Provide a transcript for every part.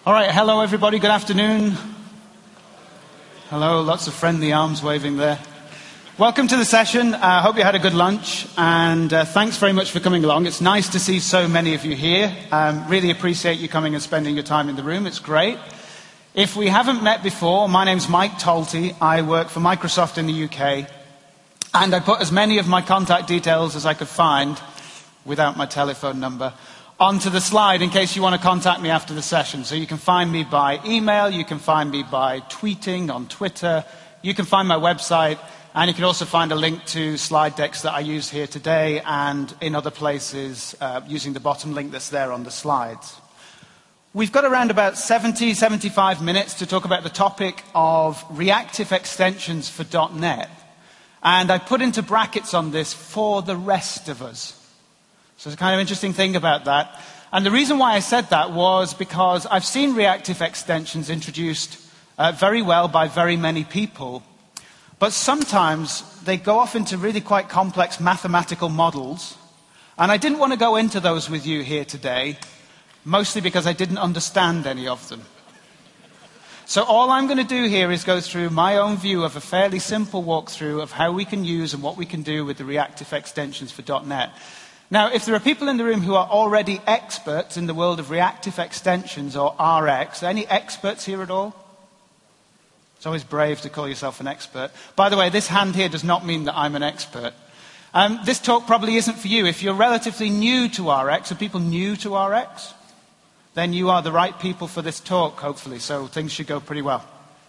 All right, hello everybody, good afternoon. Hello, lots of friendly arms waving there. Welcome to the session. I hope you had a good lunch, and thanks very much for coming along. It's nice to see so many of you here. Really appreciate you coming and spending your time in the room. It's great. If we haven't met before, my name's Mike Talty. I work for Microsoft in the UK, and I put as many of my contact details as I could find, without my telephone number, onto the slide in case you want to contact me after the session. So you can find me by email, you can find me by tweeting on Twitter, you can find my website, and you can also find a link to slide decks that I use here today and in other places using the bottom link that's there on the slides. We've got around about 75 minutes to talk about the topic of reactive extensions for .NET. And I put into brackets on this, for the rest of us. So it's a kind of interesting thing about that. And the reason why I said that was because I've seen reactive extensions introduced very well by very many people. But sometimes they go off into really quite complex mathematical models. And I didn't want to go into those with you here today, mostly because I didn't understand any of them. So all I'm going to do here is go through my own view of a fairly simple walkthrough of how we can use and what we can do with the reactive extensions for .NET. Now, if there are people in the room who are already experts in the world of reactive extensions or RX, are any experts here at all? It's always brave to call yourself an expert. By the way, this hand here does not mean that I'm an expert. This talk probably isn't for you. If you're relatively new to RX, are people new to RX? Then you are the right people for this talk, hopefully, so things should go pretty well.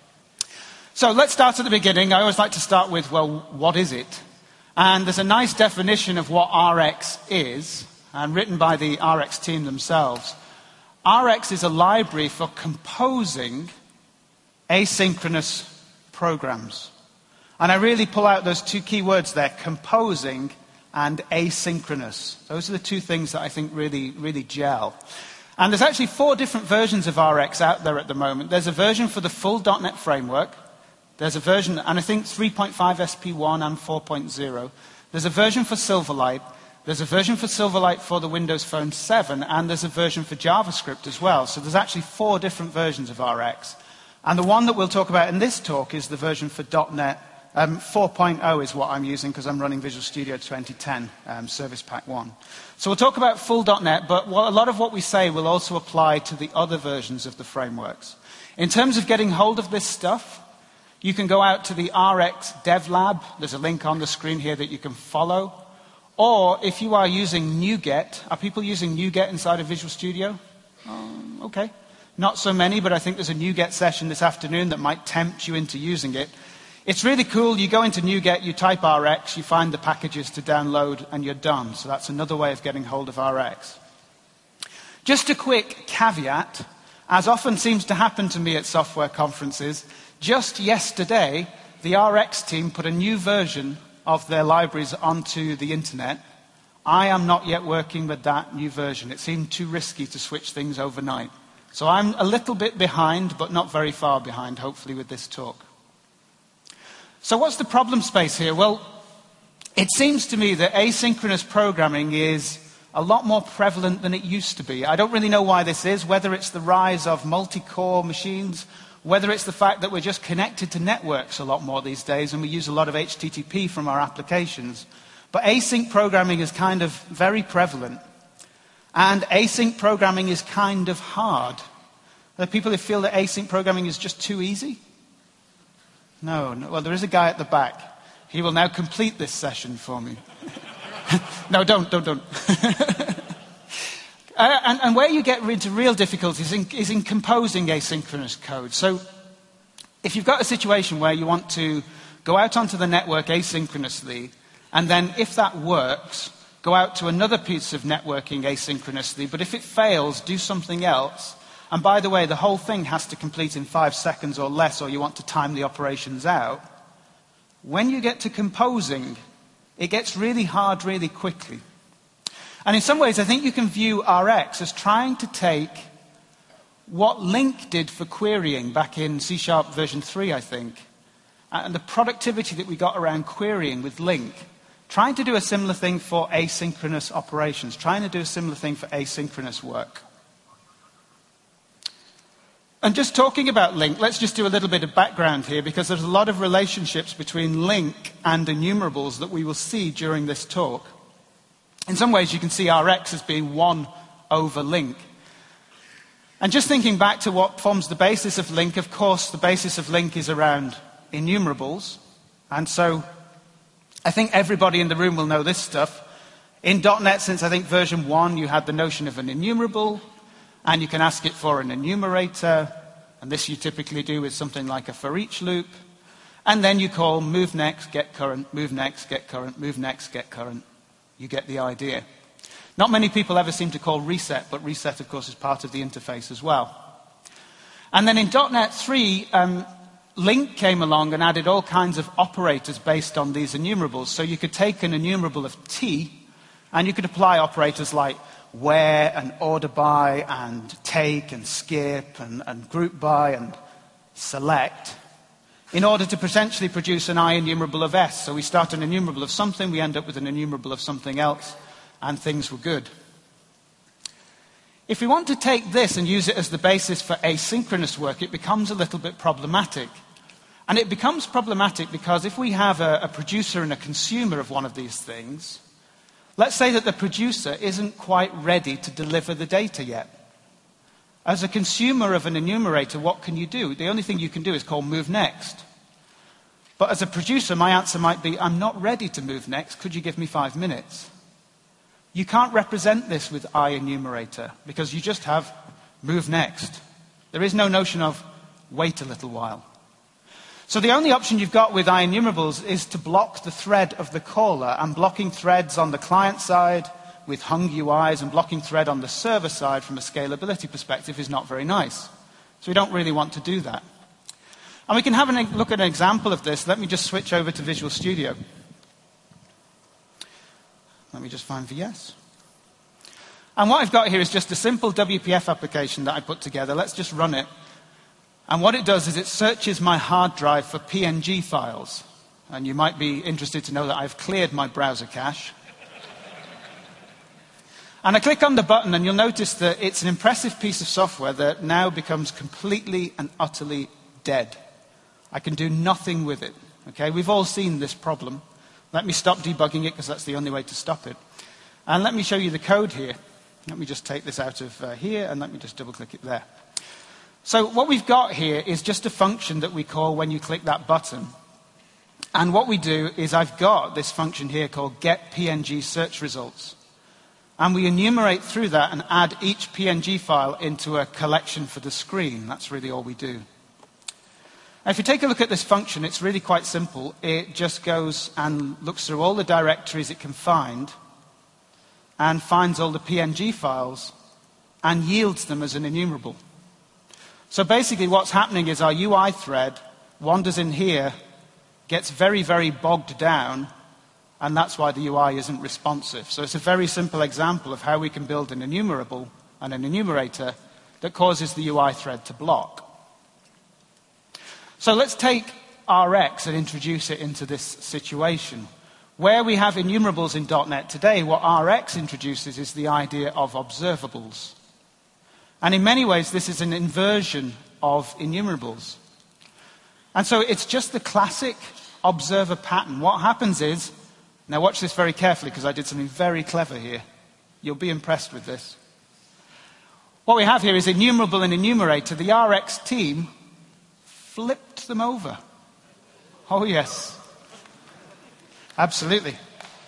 So let's start at the beginning. I always like to start with, well, what is it? And there's a nice definition of what RX is, and written by the RX team themselves. RX is a library for composing asynchronous programs. And I really pull out those two key words there, composing and asynchronous. Those are the two things that I think really gel. And there's actually 4 different versions of RX out there at the moment. There's a version for the full .NET framework. There's a version, and I think 3.5 SP1 and 4.0. There's a version for Silverlight. There's a version for Silverlight for the Windows Phone 7, and there's a version for JavaScript as well. So there's actually 4 different versions of RX. And the one that we'll talk about in this talk is the version for .NET 4.0 is what I'm using because I'm running Visual Studio 2010, Service Pack 1. So we'll talk about full .NET, but a lot of what we say will also apply to the other versions of the frameworks. In terms of getting hold of this stuff, you can go out to the RX Dev Lab. There's a link on the screen here that you can follow. Or if you are using NuGet, are people using NuGet inside of Visual Studio? Okay. Not so many, but I think there's a NuGet session this afternoon that might tempt you into using it. It's really cool. You go into NuGet, you type RX, you find the packages to download, and you're done. So that's another way of getting hold of RX. Just a quick caveat, as often seems to happen to me at software conferences, just yesterday, the RX team put a new version of their libraries onto the internet. I am not yet working with that new version. It seemed too risky to switch things overnight. So I'm a little bit behind, but not very far behind, hopefully, with this talk. So what's the problem space here? Well, it seems to me that asynchronous programming is a lot more prevalent than it used to be. I don't really know why this is, whether it's the rise of multi-core machines, whether it's the fact that we're just connected to networks a lot more these days and we use a lot of HTTP from our applications. But async programming is kind of very prevalent. And async programming is kind of hard. Are there people who feel that async programming is just too easy? No. Well, there is a guy at the back. He will now complete this session for me. No, don't. And where you get into real difficulties is in composing asynchronous code. So if you've got a situation where you want to go out onto the network asynchronously, and then if that works, go out to another piece of networking asynchronously, but if it fails, do something else. And by the way, the whole thing has to complete in 5 seconds or less, or you want to time the operations out. When you get to composing, it gets really hard really quickly. And in some ways, I think you can view RX as trying to take what LINQ did for querying back in C# version 3, I think, and the productivity that we got around querying with LINQ, trying to do a similar thing for asynchronous operations, trying to do a similar thing for asynchronous work. And just talking about LINQ, let's just do a little bit of background here, because there's a lot of relationships between LINQ and enumerables that we will see during this talk. In some ways, you can see Rx as being 1 over LINQ. And just thinking back to what forms the basis of LINQ, of course, the basis of LINQ is around enumerables. And so I think everybody in the room will know this stuff. In .NET, since I think version 1, you had the notion of an enumerable, and you can ask it for an enumerator. And this you typically do with something like a for each loop. And then you call move next, get current, move next, get current, move next, get current. You get the idea. Not many people ever seem to call reset, but reset, of course, is part of the interface as well. And then in .NET 3, LINQ came along and added all kinds of operators based on these enumerables. So you could take an enumerable of T, and you could apply operators like where and order by and take and skip and group by and select in order to potentially produce an enumerable of S. So we start an enumerable of something, we end up with an enumerable of something else, and things were good. If we want to take this and use it as the basis for asynchronous work, it becomes a little bit problematic. And it becomes problematic because if we have a producer and a consumer of one of these things, let's say that the producer isn't quite ready to deliver the data yet. As a consumer of an enumerator, what can you do? The only thing you can do is call move next. But as a producer, my answer might be, I'm not ready to move next. Could you give me 5 minutes? You can't represent this with enumerator because you just have move next. There is no notion of wait a little while. So the only option you've got with enumerables is to block the thread of the caller, and blocking threads on the client side with hung UIs and blocking thread on the server side from a scalability perspective is not very nice. So we don't really want to do that. And we can have a look at an example of this. Let me just switch over to Visual Studio. Let me just find VS. And what I've got here is just a simple WPF application that I put together. Let's just run it. And what it does is it searches my hard drive for PNG files. And you might be interested to know that I've cleared my browser cache. And I click on the button, and you'll notice that it's an impressive piece of software that now becomes completely and utterly dead. I can do nothing with it. Okay, we've all seen this problem. Let me stop debugging it, because that's the only way to stop it. And let me show you the code here. Let me just take this out of here, and let me just double-click it there. So what we've got here is just a function that we call when you click that button. And what we do is I've got this function here called getPNG search results. And we enumerate through that and add each PNG file into a collection for the screen. That's really all we do. Now, if you take a look at this function, it's really quite simple. It just goes and looks through all the directories it can find and finds all the PNG files and yields them as an enumerable. So basically what's happening is our UI thread wanders in here, gets very, very bogged down, and that's why the UI isn't responsive. So it's a very simple example of how we can build an enumerable and an enumerator that causes the UI thread to block. So let's take Rx and introduce it into this situation. Where we have enumerables in .NET today, what Rx introduces is the idea of observables. And in many ways, this is an inversion of enumerables. And so it's just the classic observer pattern. What happens is, now watch this very carefully because I did something very clever here. You'll be impressed with this. What we have here is enumerable and enumerator. The Rx team flipped them over. Oh, yes. Absolutely.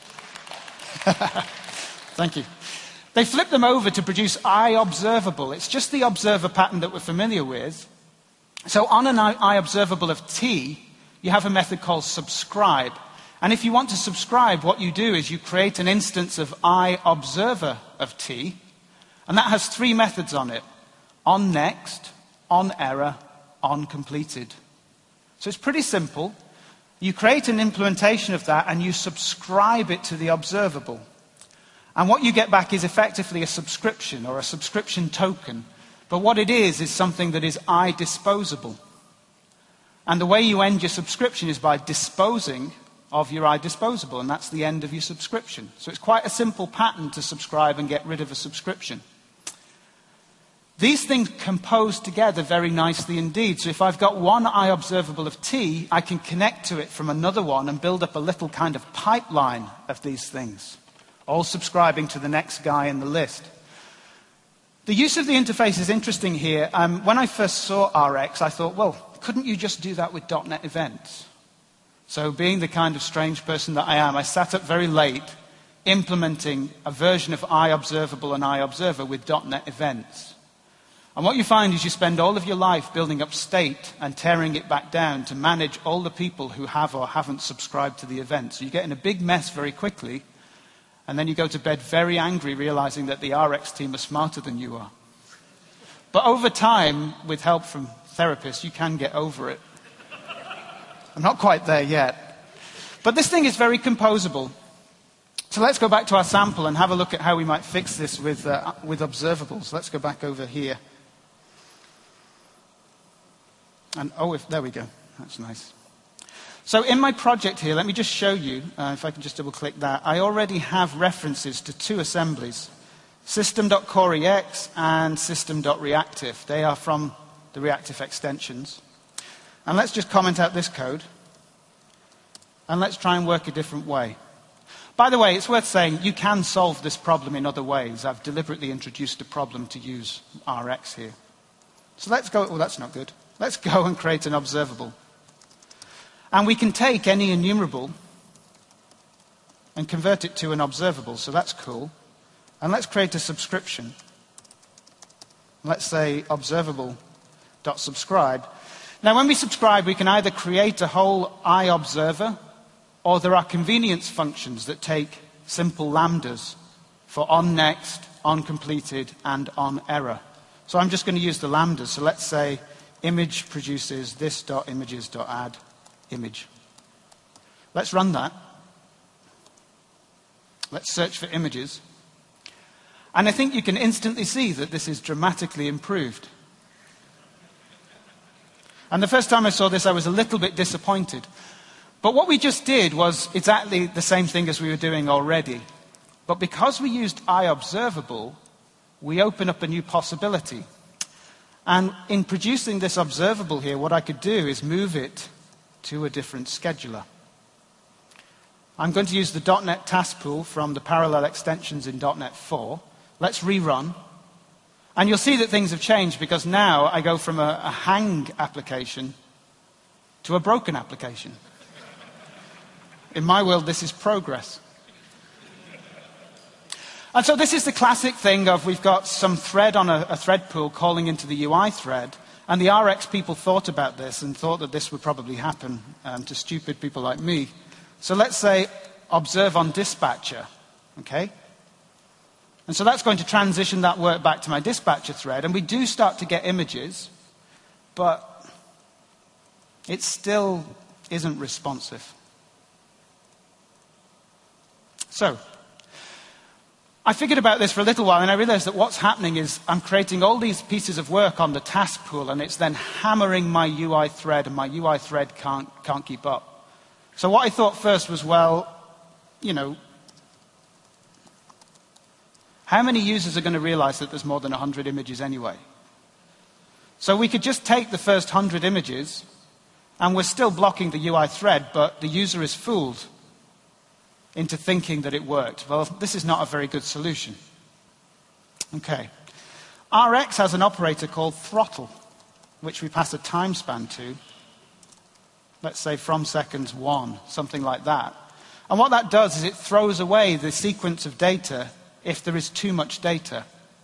Thank you. They flipped them over to produce iObservable. It's just the observer pattern that we're familiar with. So on an iObservable of T, you have a method called subscribe. And if you want to subscribe, what you do is you create an instance of iObserver of T, and that has 3 methods on it: onNext, onError, onCompleted. So it's pretty simple. You create an implementation of that, and you subscribe it to the observable. And what you get back is effectively a subscription or a subscription token. But what it is something that is iDisposable. And the way you end your subscription is by disposing of your iDisposable, and that's the end of your subscription. So it's quite a simple pattern to subscribe and get rid of a subscription. These things compose together very nicely indeed. So if I've got one eye observable of T, I can connect to it from another one and build up a little kind of pipeline of these things, all subscribing to the next guy in the list. The use of the interface is interesting here. When I first saw RX, I thought, well, couldn't you just do that with .NET Events? So being the kind of strange person that I am, I sat up very late implementing a version of iObservable and iObserver with .NET Events. And what you find is you spend all of your life building up state and tearing it back down to manage all the people who have or haven't subscribed to the event. So you get in a big mess very quickly, and then you go to bed very angry, realizing that the RX team are smarter than you are. But over time, with help from therapists, you can get over it. I'm not quite there yet. But this thing is very composable. So let's go back to our sample and have a look at how we might fix this with observables. Let's go back over here. And there we go. That's nice. So in my project here, let me just show you, if I can just double-click that, I already have references to two assemblies, system.corex and system.reactive. They are from the reactive extensions. And let's just comment out this code. And let's try and work a different way. By the way, it's worth saying you can solve this problem in other ways. I've deliberately introduced a problem to use RX here. So let's go, that's not good. Let's go and create an observable. And we can take any enumerable and convert it to an observable, so that's cool. And let's create a subscription. Let's say observable.subscribe. Now, when we subscribe, we can either create a whole iObserver, or there are convenience functions that take simple lambdas for onNext, onCompleted, and onError. So I'm just going to use the lambdas. So let's say image produces this.images.add image. Let's run that. Let's search for images. And I think you can instantly see that this is dramatically improved. And the first time I saw this, I was a little bit disappointed. But what we just did was exactly the same thing as we were doing already. But because we used iObservable, we open up a new possibility. And in producing this observable here, what I could do is move it to a different scheduler. I'm going to use the .NET task pool from the parallel extensions in .NET 4. Let's rerun. And you'll see that things have changed because now I go from a hang application to a broken application. In my world, this is progress. And so this is the classic thing of we've got some thread on a thread pool calling into the UI thread, and the RX people thought about this and thought that this would probably happen to stupid people like me. So let's say observe on dispatcher, okay? And so that's going to transition that work back to my dispatcher thread, and we do start to get images, but it still isn't responsive. So I figured about this for a little while, and I realized that what's happening is I'm creating all these pieces of work on the task pool, and it's then hammering my UI thread, and my UI thread can't keep up. So what I thought first was, well, you know, how many users are going to realize that there's more than 100 images anyway? So we could just take the first 100 images, and we're still blocking the UI thread, but the user is fooled into thinking that it worked. Well, this is not a very good solution. Okay. RX has an operator called throttle, which we pass a time span to. Let's say from seconds 1, something like that. And what that does is it throws away the sequence of data if there is too much data.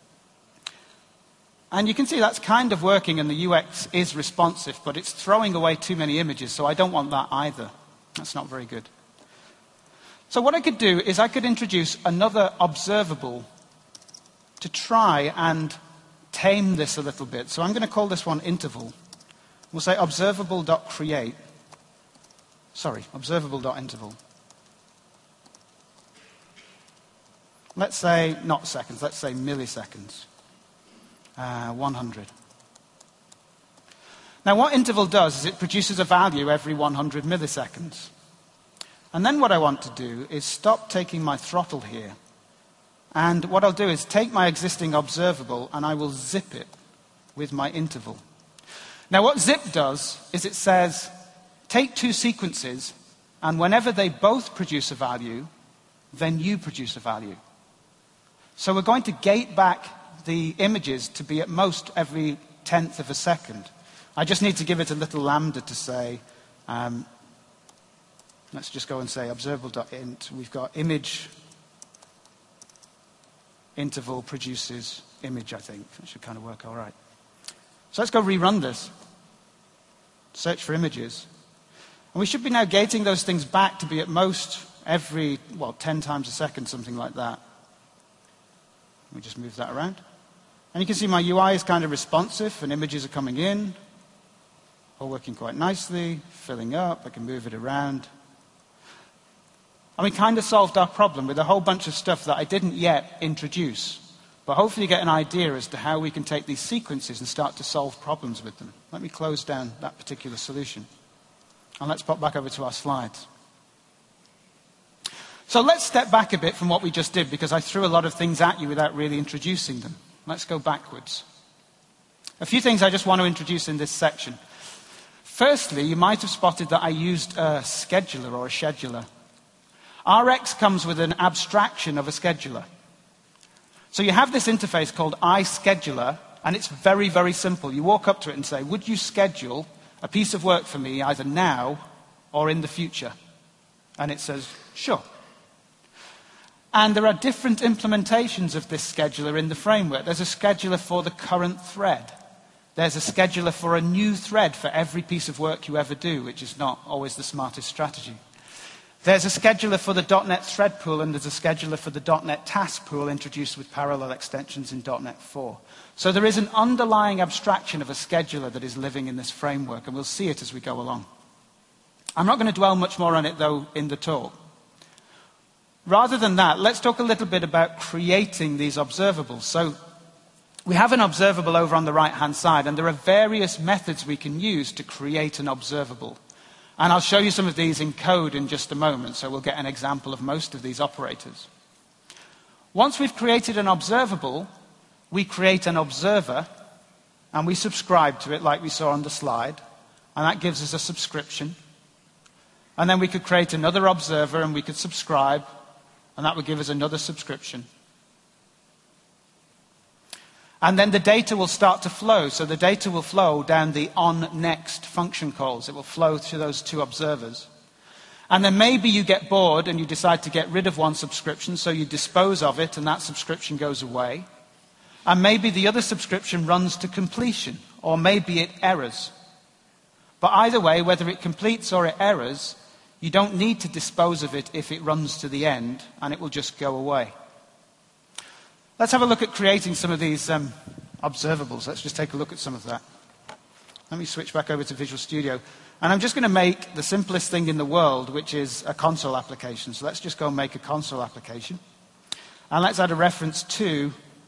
And you can see that's kind of working and the UX is responsive, but it's throwing away too many images, so I don't want that either. That's not very good. So what I could do is I could introduce another observable to try and tame this a little bit. So I'm going to call this one interval. We'll say observable.create. Sorry, observable.interval. Let's say, not seconds, let's say milliseconds. 100. Now what interval does is it produces a value every 100 milliseconds. And then what I want to do is stop taking my throttle here. And what I'll do is take my existing observable and I will zip it with my interval. Now what zip does is it says, take two sequences, and whenever they both produce a value, then you produce a value. So we're going to gate back the images to be at most every 10th of a second. I just need to give it a little lambda to say, let's just go and say observable.int. We've got image interval produces image, I think. That should kind of work all right. So let's go rerun this. Search for images. And we should be now gating those things back to be at most every, 10 times a second, something like that. Let me just move that around. And you can see my UI is kind of responsive, and images are coming in, all working quite nicely, filling up. I can move it around. And we kind of solved our problem with a whole bunch of stuff that I didn't yet introduce. But hopefully you get an idea as to how we can take these sequences and start to solve problems with them. Let me close down that particular solution. And let's pop back over to our slides. So let's step back a bit from what we just did, because I threw a lot of things at you without really introducing them. Let's go backwards. A few things I just want to introduce in this section. Firstly, you might have spotted that I used a scheduler or a scheduler. RX comes with an abstraction of a scheduler. So you have this interface called iScheduler, and it's very, very simple. You walk up to it and say, would you schedule a piece of work for me either now or in the future? And it says, sure. And there are different implementations of this scheduler in the framework. There's a scheduler for the current thread. There's a scheduler for a new thread for every piece of work you ever do, which is not always the smartest strategy. There's a scheduler for the .NET Thread Pool, and there's a scheduler for the .NET Task Pool introduced with parallel extensions in .NET 4. So there is an underlying abstraction of a scheduler that is living in this framework, and we'll see it as we go along. I'm not going to dwell much more on it, though, in the talk. Rather than that, let's talk a little bit about creating these observables. So we have an observable over on the right-hand side, and there are various methods we can use to create an observable. And I'll show you some of these in code in just a moment, so we'll get an example of most of these operators. Once we've created an observable, we create an observer, and we subscribe to it like we saw on the slide, and that gives us a subscription. And then we could create another observer, and we could subscribe, and that would give us another subscription. And then the data will start to flow. So the data will flow down the onNext function calls. It will flow through those two observers. And then maybe you get bored and you decide to get rid of one subscription, so you dispose of it and that subscription goes away. And maybe the other subscription runs to completion, or maybe it errors. But either way, whether it completes or it errors, you don't need to dispose of it if it runs to the end, and it will just go away. Let's have a look at creating some of these observables. Let's just take a look at some of that. Let me switch back over to Visual Studio. And I'm just going to make the simplest thing in the world, which is a console application. So let's just go and make a console application. And let's add a reference to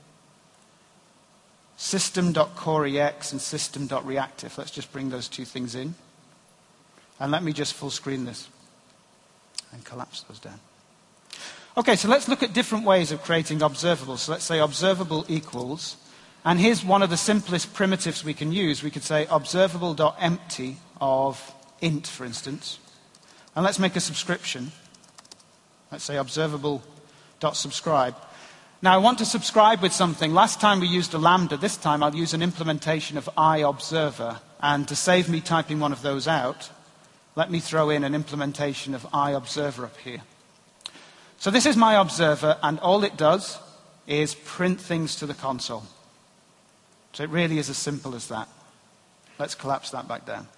system.corex and system.reactive. Let's just bring those two things in. And let me just full screen this and collapse those down. Okay, so let's look at different ways of creating observables. So let's say observable equals, and here's one of the simplest primitives we can use. We could say observable.empty of int, for instance. And let's make a subscription. Let's say observable.subscribe. Now I want to subscribe with something. Last time we used a lambda. This time I'll use an implementation of iObserver. And to save me typing one of those out, let me throw in an implementation of iObserver up here. So this is my observer, and all it does is print things to the console. So it really is as simple as that. Let's collapse that back down.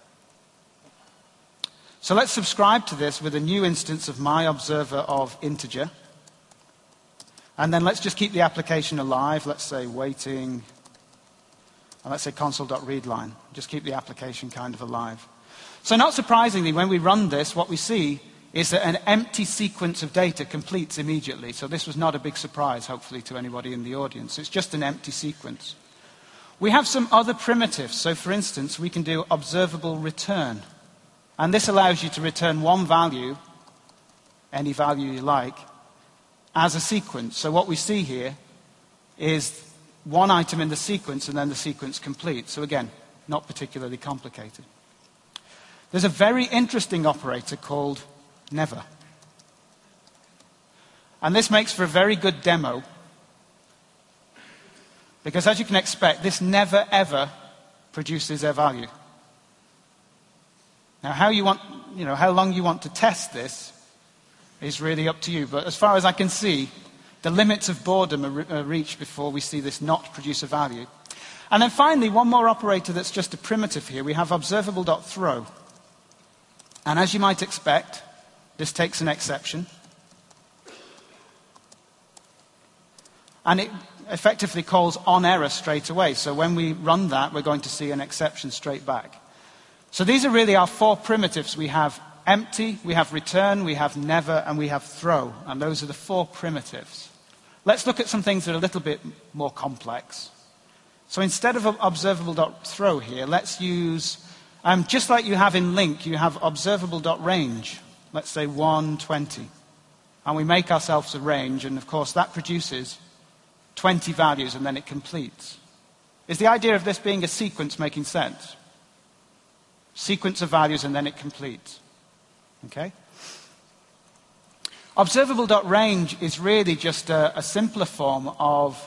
So let's subscribe to this with a new instance of my observer of integer. And then let's just keep the application alive. Let's say waiting, and let's say console.readline. Just keep the application kind of alive. So not surprisingly, when we run this, what we see is that an empty sequence of data completes immediately. So this was not a big surprise, hopefully, to anybody in the audience. It's just an empty sequence. We have some other primitives. So for instance, we can do observable return. And this allows you to return one value, any value you like, as a sequence. So what we see here is one item in the sequence and then the sequence complete. So again, not particularly complicated. There's a very interesting operator called never. And this makes for a very good demo, because as you can expect, this never ever produces a value. Now, how long you want to test this is really up to you. But as far as I can see, the limits of boredom are reached before we see this not produce a value. And then finally, one more operator that's just a primitive here. We have observable.throw. And as you might expect, this takes an exception. And it effectively calls on error straight away. So when we run that, we're going to see an exception straight back. So these are really our four primitives. We have empty, we have return, we have never, and we have throw. And those are the four primitives. Let's look at some things that are a little bit more complex. So instead of observable.throw here, let's use, just like you have in LINQ, you have observable.range. Let's say 120. And we make ourselves a range, and of course that produces 20 values, and then it completes. Is the idea of this being a sequence making sense? Sequence of values, and then it completes. Okay? Observable.range is really just a simpler form of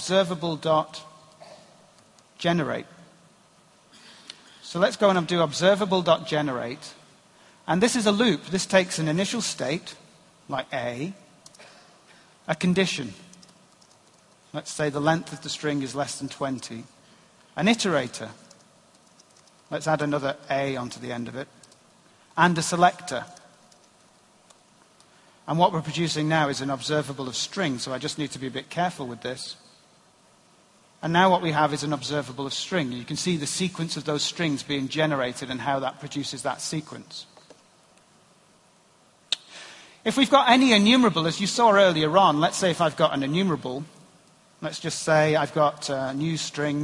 observable.generate. So let's go and do observable.generate. And this is a loop. This takes an initial state, like a condition. Let's say the length of the string is less than 20. An iterator. Let's add another a onto the end of it. And a selector. And what we're producing now is an observable of string, so I just need to be a bit careful with this. And now what we have is an observable of string. You can see the sequence of those strings being generated and how that produces that sequence. If we've got any enumerable, as you saw earlier on, let's say if I've got an enumerable, let's just say I've got a new string.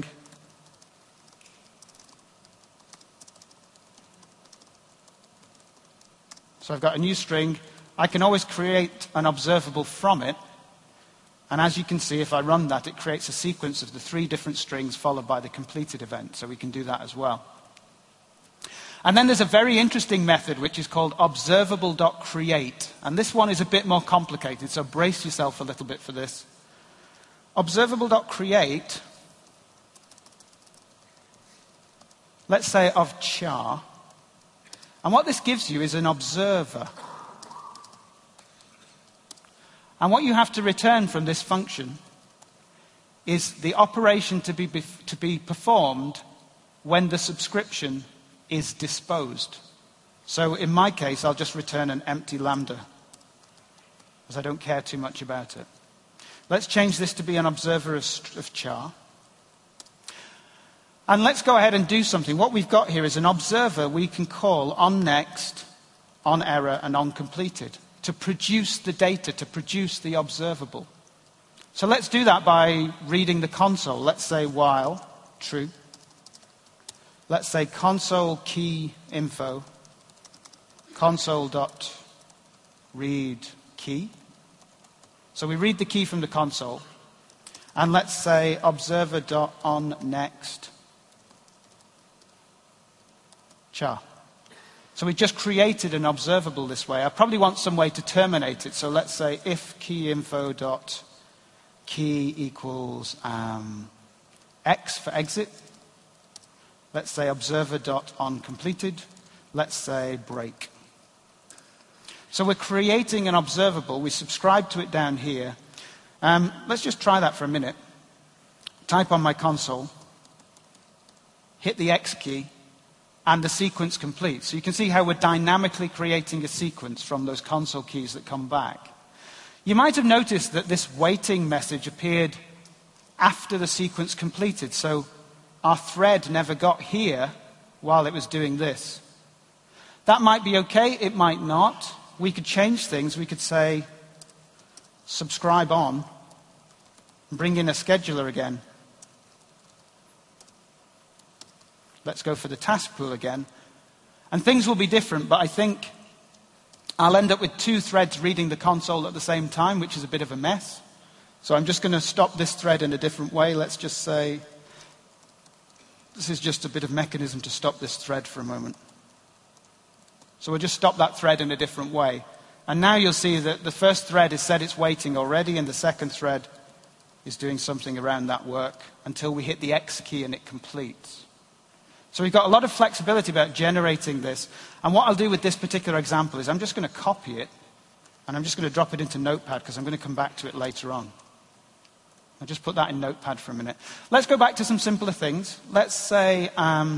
So I've got a new string. I can always create an observable from it. And as you can see, if I run that, it creates a sequence of the three different strings followed by the completed event. So we can do that as well. And then there's a very interesting method which is called observable.create. And this one is a bit more complicated, so brace yourself a little bit for this. Observable.create, let's say of char. And what this gives you is an observer. And what you have to return from this function is the operation to be performed when the subscription is disposed. So in my case, I'll just return an empty lambda, because I don't care too much about it. Let's change this to be an observer of char. And let's go ahead and do something. What we've got here is an observer we can call on next, on error, and on completed to produce the data, to produce the observable. So let's do that by reading the console. Let's say while true. Let's say console key info, console.read key. So we read the key from the console. And let's say observer.onNext char. So we just created an observable this way. I probably want some way to terminate it. So let's say if keyinfo.key equals x for exit. Let's say observer.onCompleted. Let's say break. So we're creating an observable. We subscribe to it down here. Let's just try that for a minute. Type on my console. Hit the X key. And the sequence completes. So you can see how we're dynamically creating a sequence from those console keys that come back. You might have noticed that this waiting message appeared after the sequence completed. So our thread never got here while it was doing this. That might be okay, it might not. We could change things. We could say subscribe on and bring in a scheduler again. Let's go for the task pool again. And things will be different, but I think I'll end up with two threads reading the console at the same time, which is a bit of a mess. So I'm just going to stop this thread in a different way. Let's just say, this is just a bit of mechanism to stop this thread for a moment. So we'll just stop that thread in a different way. And now you'll see that the first thread has said it's waiting already, and the second thread is doing something around that work until we hit the X key and it completes. So we've got a lot of flexibility about generating this. And what I'll do with this particular example is I'm just going to copy it, and I'm just going to drop it into Notepad because I'm going to come back to it later on. I'll just put that in Notepad for a minute. Let's go back to some simpler things. Let's say,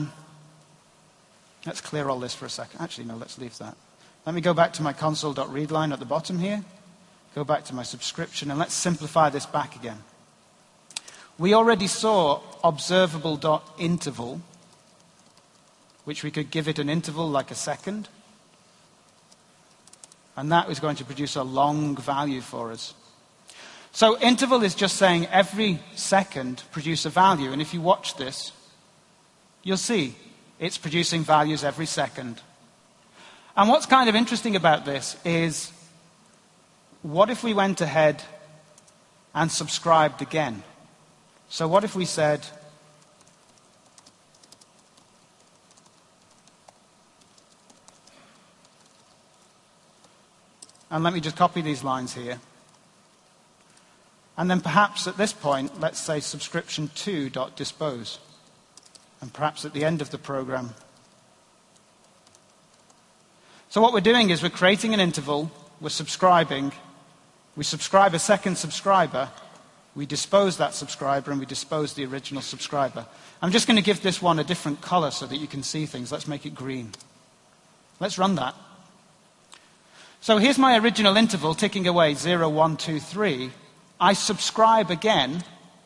let's clear all this for a second. Actually, no, let's leave that. Let me go back to my console.readline at the bottom here. Go back to my subscription, and let's simplify this back again. We already saw observable.interval, which we could give it an interval like a second. And that is going to produce a long value for us. So interval is just saying every second produce a value. And if you watch this, you'll see it's producing values every second. And what's kind of interesting about this is, what if we went ahead and subscribed again? So what if we said, and let me just copy these lines here. And then perhaps at this point, let's say subscription2.dispose. And perhaps at the end of the program. So what we're doing is we're creating an interval, we're subscribing, we subscribe a second subscriber, we dispose that subscriber, and we dispose the original subscriber. I'm just going to give this one a different color so that you can see things. Let's make it green. Let's run that. So here's my original interval ticking away, 0, 1, 2, 3. I subscribe again.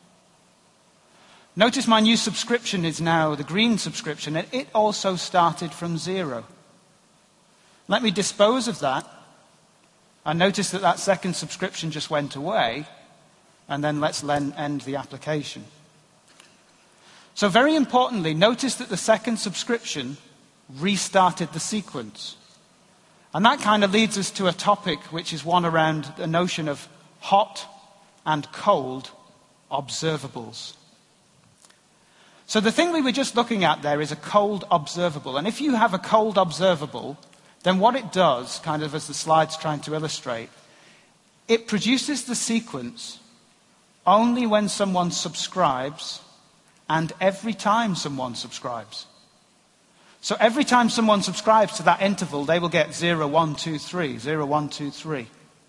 Notice my new subscription is now the green subscription, and it also started from 0. Let me dispose of that, and notice that that second subscription just went away, and then let's end the application. So very importantly, notice that the second subscription restarted the sequence. And that kind of leads us to a topic which is one around the notion of hot and cold observables. So the thing we were just looking at there is a cold observable. And if you have a cold observable, then what it does, kind of as the slide's trying to illustrate, it produces the sequence only when someone subscribes and every time someone subscribes. So every time someone subscribes to that interval, they will get 0, 1, 2, 3, 0, 1, 2, 3.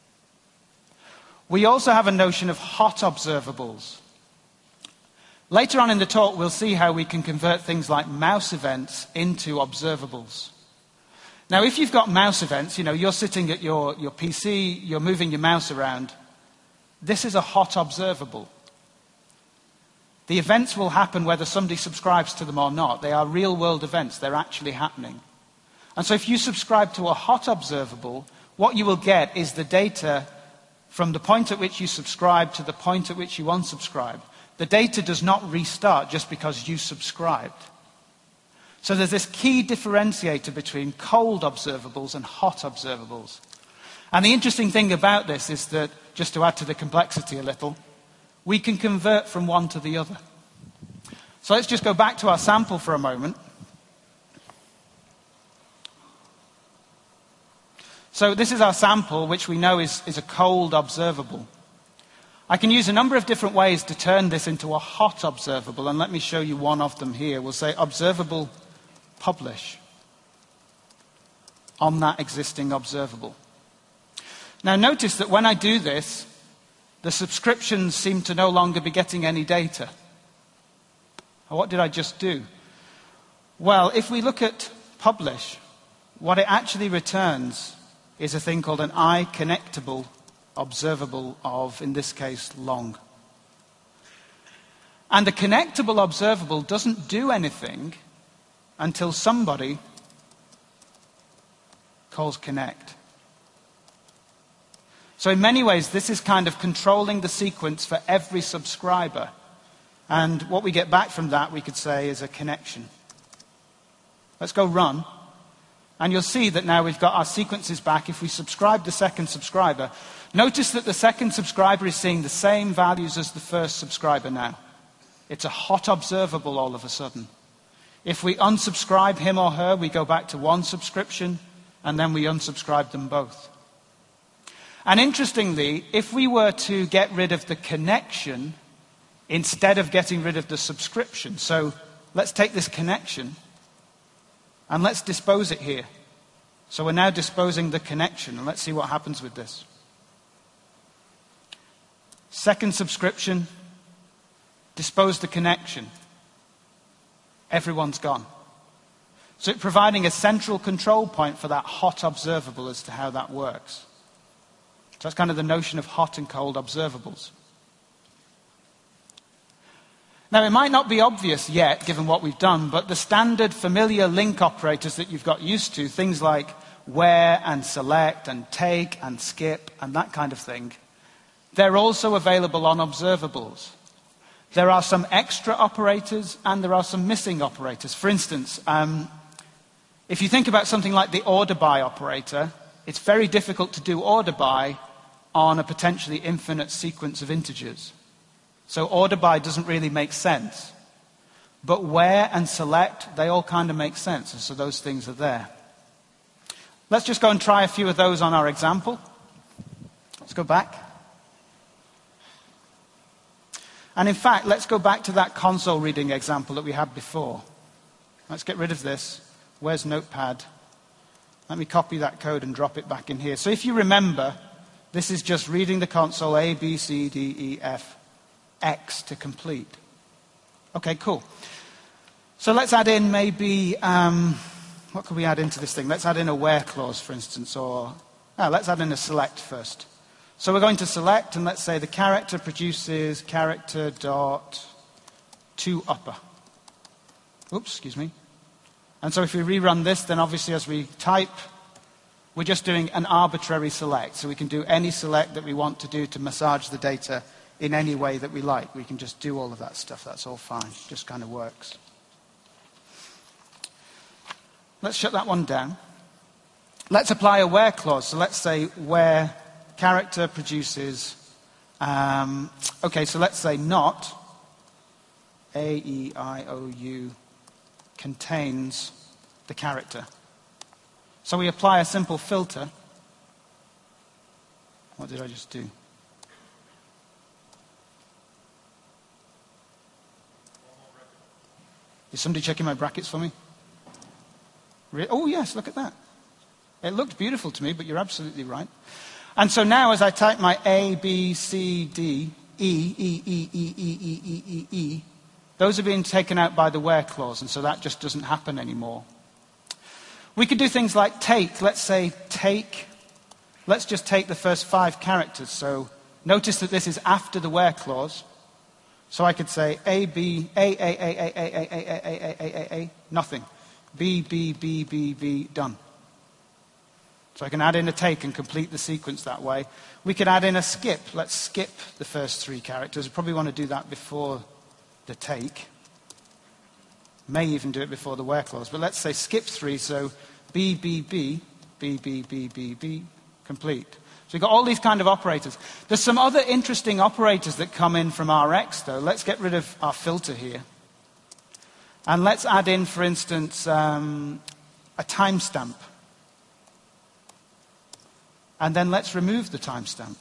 We also have a notion of hot observables. Later on in the talk, we'll see how we can convert things like mouse events into observables. Now, if you've got mouse events, you're sitting at your PC, you're moving your mouse around, this is a hot observable. The events will happen whether somebody subscribes to them or not. They are real-world events. They're actually happening. And so if you subscribe to a hot observable, what you will get is the data from the point at which you subscribe to the point at which you unsubscribe. The data does not restart just because you subscribed. So there's this key differentiator between cold observables and hot observables. And the interesting thing about this is that, just to add to the complexity a little, we can convert from one to the other. So let's just go back to our sample for a moment. So this is our sample, which we know is a cold observable. I can use a number of different ways to turn this into a hot observable, and let me show you one of them here. We'll say observable publish on that existing observable. Now notice that when I do this, the subscriptions seem to no longer be getting any data. What did I just do? Well, if we look at publish, what it actually returns is a thing called an iConnectable observable of, in this case, long. And the connectable observable doesn't do anything until somebody calls connect. So in many ways, this is kind of controlling the sequence for every subscriber. And what we get back from that, we could say, is a connection. Let's go run. And you'll see that now we've got our sequences back. If we subscribe the second subscriber, notice that the second subscriber is seeing the same values as the first subscriber now. It's a hot observable all of a sudden. If we unsubscribe him or her, we go back to one subscription, and then we unsubscribe them both. And interestingly, if we were to get rid of the connection instead of getting rid of the subscription, so let's take this connection and let's dispose it here. So we're now disposing the connection, and let's see what happens with this. Second subscription, dispose the connection. Everyone's gone. So it's providing a central control point for that hot observable as to how that works. So that's kind of the notion of hot and cold observables. Now, it might not be obvious yet, given what we've done, but the standard familiar link operators that you've got used to, things like where and select and take and skip and that kind of thing, they're also available on observables. There are some extra operators and there are some missing operators. For instance, if you think about something like the order by operator, it's very difficult to do order by on a potentially infinite sequence of integers. So order by doesn't really make sense. But where and select, they all kind of make sense. And so those things are there. Let's just go and try a few of those on our example. Let's go back. And in fact, let's go back to that console reading example that we had before. Let's get rid of this. Where's Notepad? Let me copy that code and drop it back in here. So if you remember, this is just reading the console A, B, C, D, E, F, X to complete. Okay, cool. So let's add in maybe, what could we add into this thing? Let's add in a where clause, for instance, or let's add in a select first. So we're going to select, and let's say the character produces character dot to upper. Oops, excuse me. And so if we rerun this, then obviously as we type, we're just doing an arbitrary select. So we can do any select that we want to do to massage the data in any way that we like. We can just do all of that stuff. That's all fine. Just kind of works. Let's shut that one down. Let's apply a where clause. So let's say where character produces, okay, so let's say not A-E-I-O-U contains the character. So we apply a simple filter. What did I just do? Is somebody checking my brackets for me? Oh, yes, look at that. It looked beautiful to me, but you're absolutely right. And so now as I type my A, B, C, D, E, E, E, E, E, E, E, E, E, those are being taken out by the where clause, and so that just doesn't happen anymore. We could do things like take. Let's say take. Let's just take the first 5 characters. So notice that this is after the where clause. So I could say A, B, A, nothing. B, B, B, B, B, done. So I can add in a take and complete the sequence that way. We could add in a skip. Let's skip the first 3 characters. We probably want to do that before the take. May even do it before the where clause. But let's say skip 3, so B, B, B, B, B, B, B, B, complete. So we've got all these kind of operators. There's some other interesting operators that come in from Rx, though. Let's get rid of our filter here. And let's add in, for instance, a timestamp. And then let's remove the timestamp.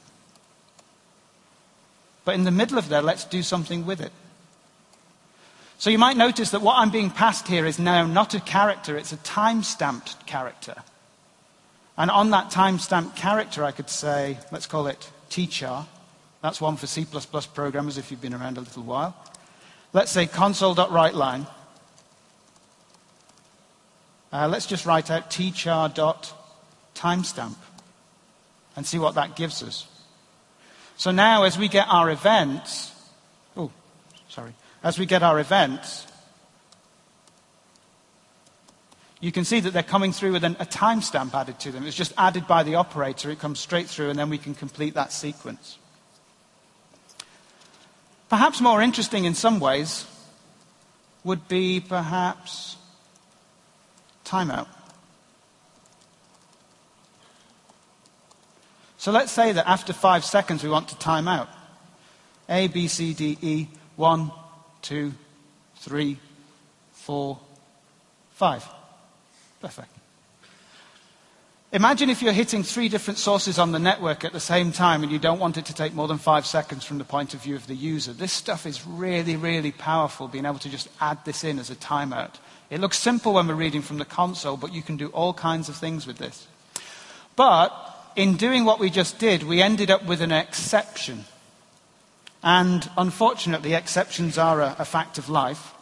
But in the middle of there, let's do something with it. So you might notice that what I'm being passed here is now not a character, it's a time-stamped character. And on that time-stamped character, I could say, let's call it tchar. That's one for C++ programmers if you've been around a little while. Let's say console.writeLine. Let's just write out tchar.timestamp and see what that gives us. So now as we get our events, as we get our events, you can see that they're coming through with a timestamp added to them. It's just added by the operator. It comes straight through, and then we can complete that sequence. Perhaps more interesting in some ways would be perhaps timeout. So let's say that after 5 seconds we want to time out. A, B, C, D, E, 1, 2, 3, 4, 5. Perfect. Imagine if you're hitting 3 different sources on the network at the same time and you don't want it to take more than 5 seconds from the point of view of the user. This stuff is really, really powerful, being able to just add this in as a timeout. It looks simple when we're reading from the console, but you can do all kinds of things with this. But in doing what we just did, we ended up with an exception. And unfortunately, exceptions are a fact of life.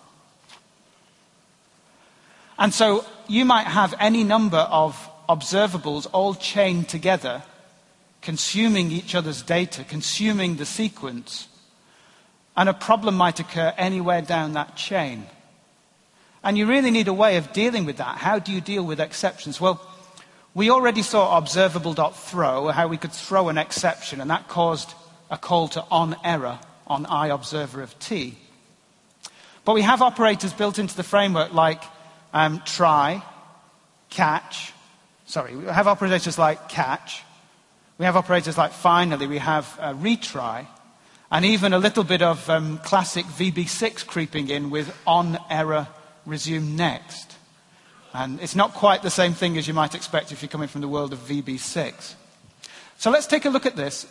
And so you might have any number of observables all chained together, consuming each other's data, consuming the sequence, and a problem might occur anywhere down that chain. And you really need a way of dealing with that. How do you deal with exceptions? Well, we already saw observable.throw, how we could throw an exception, and that caused a call to on-error on iObserver of t. But we have operators built into the framework like try, catch. We have operators like catch. We have operators like finally. We have retry. And even a little bit of classic VB6 creeping in with on-error resume next. And it's not quite the same thing as you might expect if you're coming from the world of VB6. So let's take a look at this.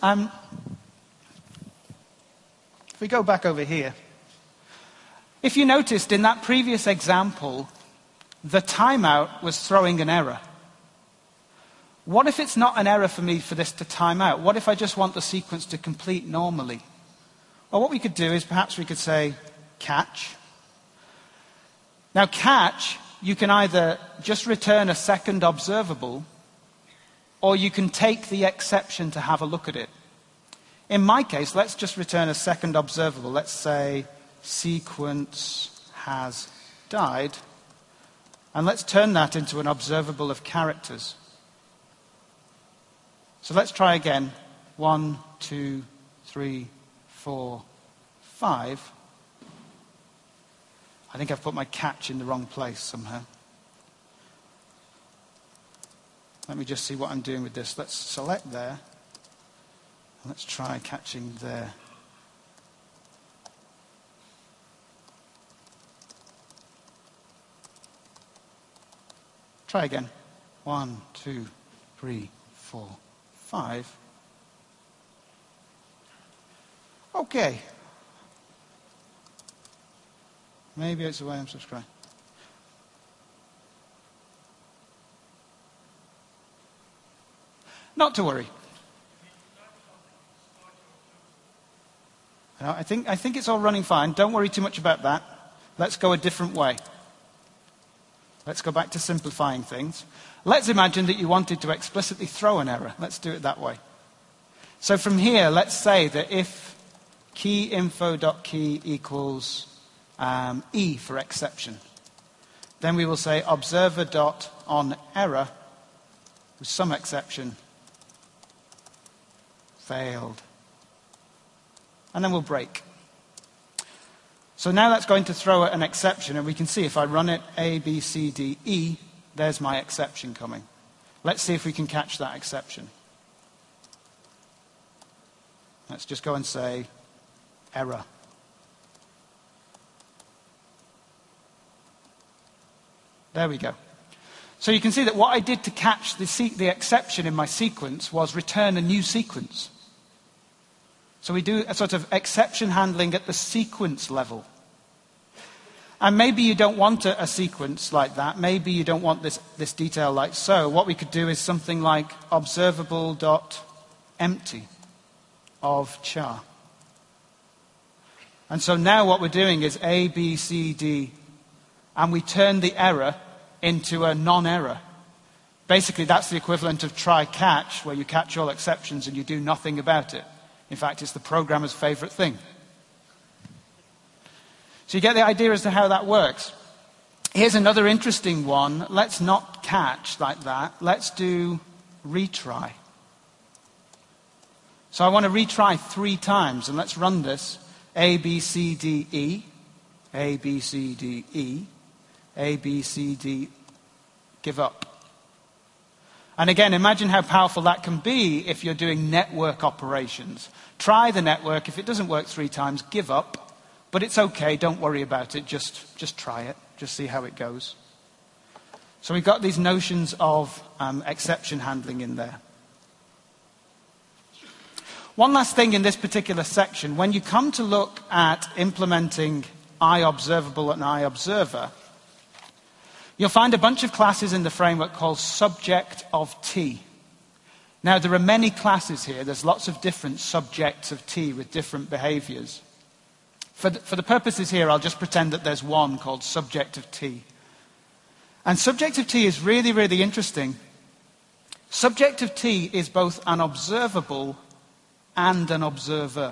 If we go back over here, if you noticed in that previous example, the timeout was throwing an error. What if it's not an error for me for this to time out? What if I just want the sequence to complete normally? Well, what we could do is perhaps we could say catch. Now, catch, you can either just return a second observable, or you can take the exception to have a look at it. In my case, let's just return a second observable. Let's say sequence has died. And let's turn that into an observable of characters. So let's try again. 1, 2, 3, 4, 5. I think I've put my catch in the wrong place somehow. Let me just see what I'm doing with this. Let's select there. Let's try catching there. Try again. 1, 2, 3, 4, 5. Okay. Maybe it's the way I'm subscribed. Not to worry. I think it's all running fine. Don't worry too much about that. Let's go a different way. Let's go back to simplifying things. Let's imagine that you wanted to explicitly throw an error. Let's do it that way. So from here, let's say that if keyinfo.key equals E for exception, then we will say observer.onError with some exception failed. And then we'll break. So now that's going to throw an exception, and we can see if I run it A, B, C, D, E, there's my exception coming. Let's see if we can catch that exception. Let's just go and say error. There we go. So you can see that what I did to catch the exception in my sequence was return a new sequence. So we do a sort of exception handling at the sequence level. And maybe you don't want a sequence like that. Maybe you don't want this detail like so. What we could do is something like observable.empty of char. And so now what we're doing is A, B, C, D, and we turn the error into a non-error. Basically, that's the equivalent of try-catch, where you catch all exceptions and you do nothing about it. In fact, it's the programmer's favorite thing. So you get the idea as to how that works. Here's another interesting one. Let's not catch like that. Let's do retry. So I want to retry 3 times, and let's run this. A, B, C, D, E. A, B, C, D, E. A, B, C, D. Give up. And again, imagine how powerful that can be if you're doing network operations. Try the network. If it doesn't work 3 times, give up. But it's okay. Don't worry about it. Just try it. Just see how it goes. So we've got these notions of exception handling in there. One last thing in this particular section. When you come to look at implementing iObservable and iObserver, you'll find a bunch of classes in the framework called subject of T. Now, there are many classes here. There's lots of different subjects of T with different behaviors. For the purposes here, I'll just pretend that there's one called subject of T. And subject of T is really, really interesting. Subject of T is both an observable and an observer.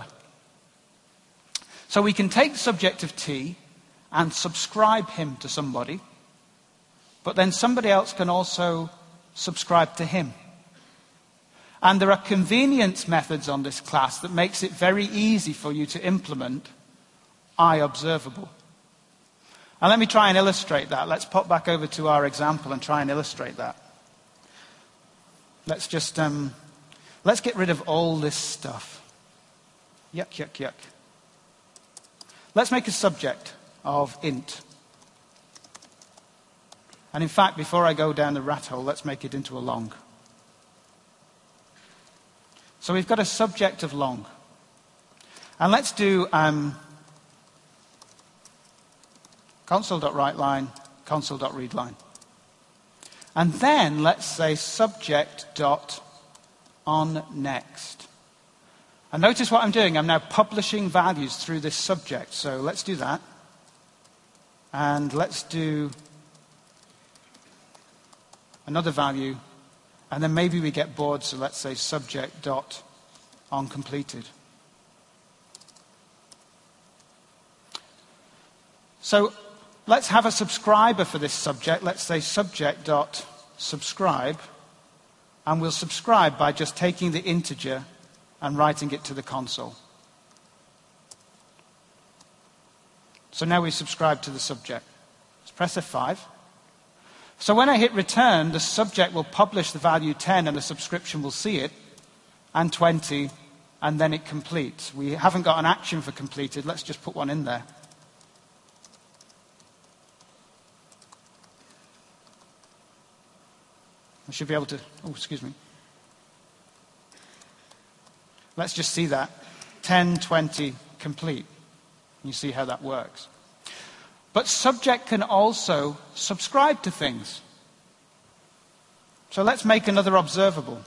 So we can take subject of T and subscribe him to somebody, but then somebody else can also subscribe to him. And there are convenience methods on this class that makes it very easy for you to implement iObservable. And let me try and illustrate that. Let's pop back over to our example and try and illustrate that. Let's just, let's get rid of all this stuff. Yuck, yuck, yuck. Let's make a subject of int. And in fact, before I go down the rat hole, let's make it into a long. So we've got a subject of long. And let's do console.writeLine, console.readLine. And then let's say subject.onNext. And notice what I'm doing. I'm now publishing values through this subject. So let's do that. And let's do another value. And then maybe we get bored, so let's say subject.onCompleted. So let's have a subscriber for this subject. Let's say subject.subscribe. And we'll subscribe by just taking the integer and writing it to the console. So now we subscribe to the subject. Let's press F5. So when I hit return, the subject will publish the value 10 and the subscription will see it, and 20, and then it completes. We haven't got an action for completed. Let's just put one in there. I should be able to, oh, excuse me. Let's just see that. 10, 20, complete. You see how that works. But subject can also subscribe to things. So let's make another observable.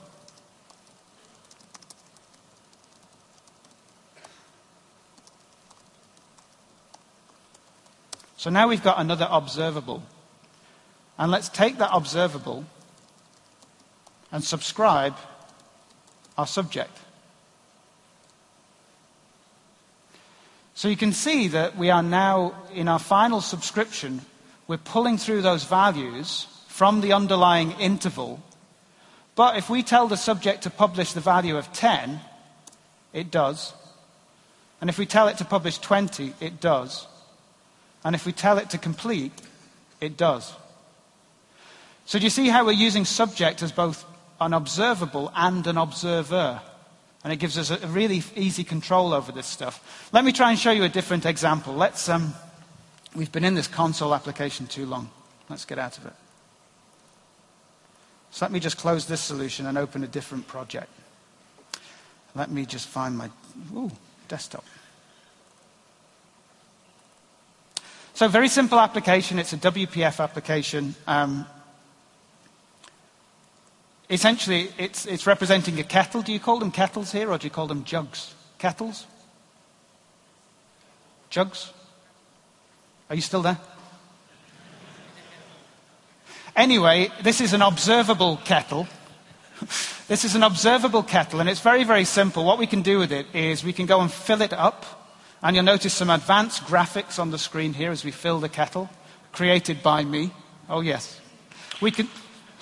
So now we've got another observable. And let's take that observable and subscribe our subject. So you can see that we are now, in our final subscription, we're pulling through those values from the underlying interval. But if we tell the subject to publish the value of 10, it does. And if we tell it to publish 20, it does. And if we tell it to complete, it does. So do you see how we're using subject as both an observable and an observer? And it gives us a really easy control over this stuff. Let me try and show you a different example. We've been in this console application too long. Let's get out of it. So let me just close this solution and open a different project. Let me just find my desktop. So very simple application. It's a WPF application. Essentially, it's representing a kettle. Do you call them kettles here, or do you call them jugs? Kettles? Jugs? Are you still there? Anyway, this is an observable kettle. This is an observable kettle, and it's very, very simple. What we can do with it is we can go and fill it up, and you'll notice some advanced graphics on the screen here as we fill the kettle, created by me. Oh, yes. We can...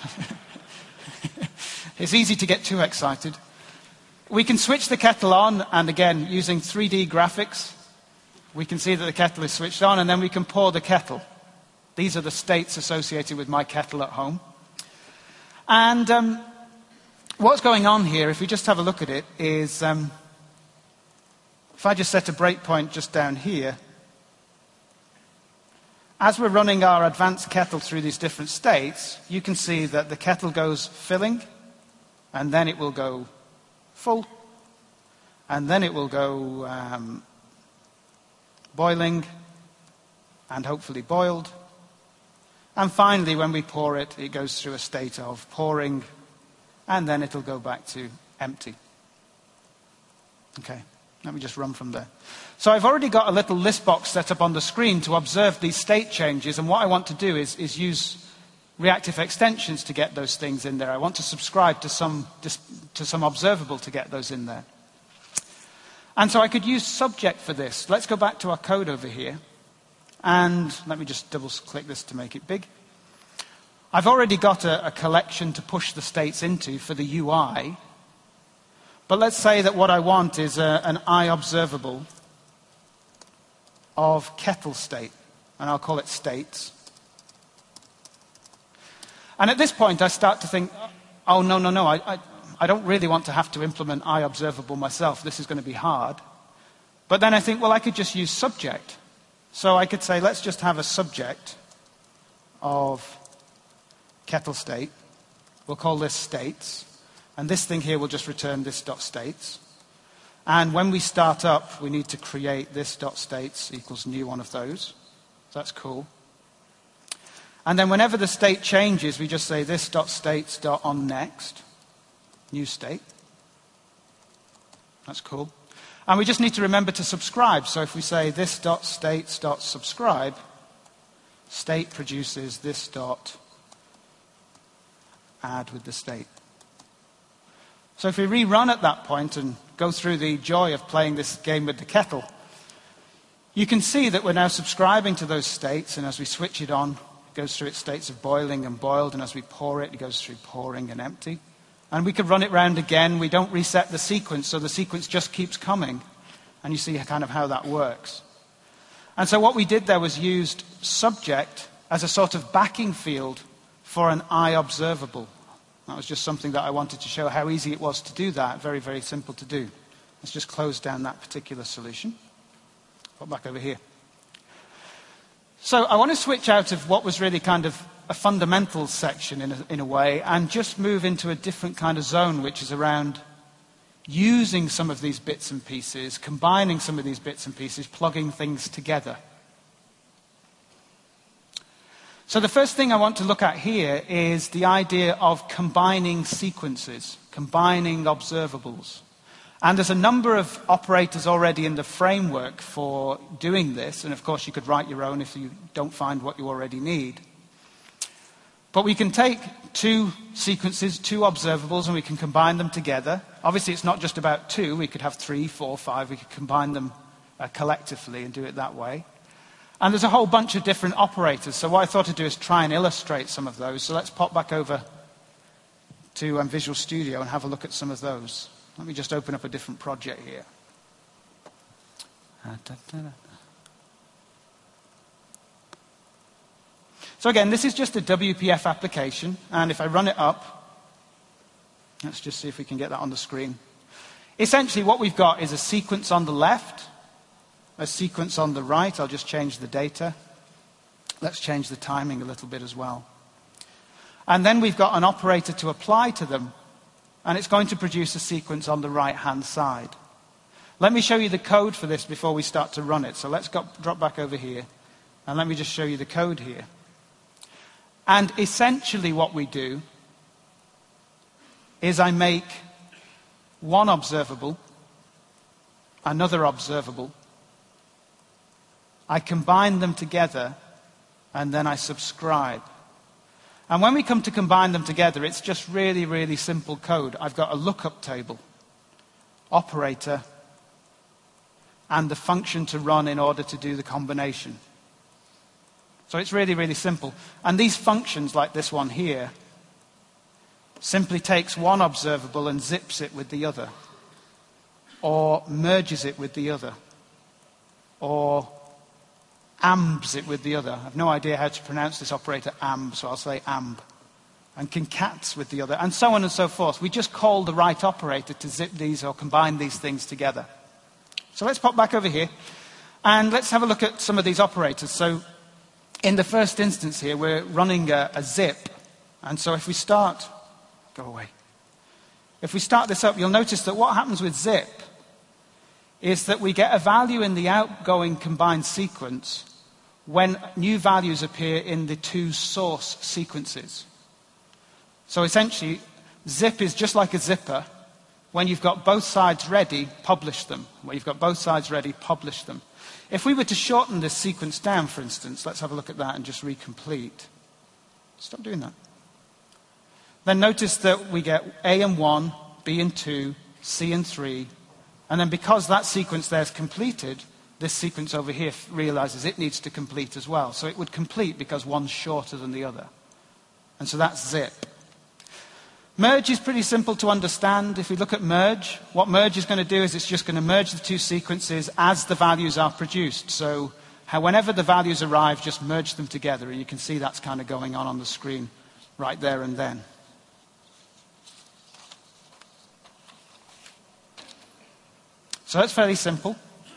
It's easy to get too excited. We can switch the kettle on, and again, using 3D graphics, we can see that the kettle is switched on, and then we can pour the kettle. These are the states associated with my kettle at home. And what's going on here, if we just have a look at it, is if I just set a breakpoint just down here, as we're running our advanced kettle through these different states, you can see that the kettle goes filling, and then it will go full, and then it will go boiling, and hopefully boiled. And finally, when we pour it, it goes through a state of pouring, and then it'll go back to empty. Okay, let me just run from there. So I've already got a little list box set up on the screen to observe these state changes, and what I want to do is use reactive extensions to get those things in there. I want to subscribe to some observable to get those in there. And so I could use subject for this. Let's go back to our code over here. And let me just double-click this to make it big. I've already got a collection to push the states into for the UI. But let's say that what I want is an iObservable of kettle state. And I'll call it states. And at this point, I start to think, oh, no, I don't really want to have to implement iObservable myself. This is going to be hard. But then I think, well, I could just use subject. So I could say, let's just have a subject of kettle state. We'll call this states. And this thing here will just return this dot states. And when we start up, we need to create this dot states equals new one of those. So that's cool. And then whenever the state changes, we just say this dot states dot on next, new state. That's cool. And we just need to remember to subscribe. So if we say this dot states dot subscribe, state produces this dot add with the state. So if we rerun at that point and go through the joy of playing this game with the kettle, you can see that we're now subscribing to those states, and as we switch it on, it goes through its states of boiling and boiled, and as we pour it, it goes through pouring and empty. And we could run it round again. We don't reset the sequence, so the sequence just keeps coming. And you see kind of how that works. And so what we did there was used subject as a sort of backing field for an iObservable. That was just something that I wanted to show how easy it was to do that. Very, very simple to do. Let's just close down that particular solution. Put back over here. So I want to switch out of what was really kind of a fundamentals section in a way and just move into a different kind of zone, which is around using some of these bits and pieces, combining some of these bits and pieces, plugging things together. So the first thing I want to look at here is the idea of combining sequences, combining observables. And there's a number of operators already in the framework for doing this. And of course, you could write your own if you don't find what you already need. But we can take two sequences, two observables, and we can combine them together. Obviously, it's not just about two. We could have 3, 4, 5. We could combine them collectively and do it that way. And there's a whole bunch of different operators. So what I thought I'd do is try and illustrate some of those. So let's pop back over to Visual Studio and have a look at some of those. Let me just open up a different project here. So again, this is just a WPF application. And if I run it up, let's just see if we can get that on the screen. Essentially, what we've got is a sequence on the left, a sequence on the right. I'll just change the data. Let's change the timing a little bit as well. And then we've got an operator to apply to them. And it's going to produce a sequence on the right-hand side. Let me show you the code for this before we start to run it. So let's drop back over here. And let me just show you the code here. And essentially what we do is I make one observable, another observable. I combine them together, and then I subscribe. And when we come to combine them together, it's just really, really simple code. I've got a lookup table, operator, and the function to run in order to do the combination. So it's really, really simple. And these functions, like this one here, simply takes one observable and zips it with the other, or merges it with the other, or ambs it with the other. I have no idea how to pronounce this operator amb, so I'll say amb. and concats with the other, and so on and so forth. We just call the right operator to zip these or combine these things together. So let's pop back over here, and let's have a look at some of these operators. So in the first instance here, we're running a zip. And so if we start, go away. If we start this up, you'll notice that what happens with zip is that we get a value in the outgoing combined sequence when new values appear in the two source sequences. So essentially, zip is just like a zipper. When you've got both sides ready, publish them. When you've got both sides ready, publish them. If we were to shorten this sequence down, for instance, let's have a look at that and just recomplete. Stop doing that. Then notice that we get A in 1, B in 2, C in 3. And then because that sequence there is completed, this sequence over here realizes it needs to complete as well. So it would complete because one's shorter than the other. And so that's zip. Merge is pretty simple to understand. If we look at merge, what merge is going to do is it's just going to merge the two sequences as the values are produced. So whenever the values arrive, just merge them together. And you can see that's kind of going on the screen right there and then. So that's fairly simple.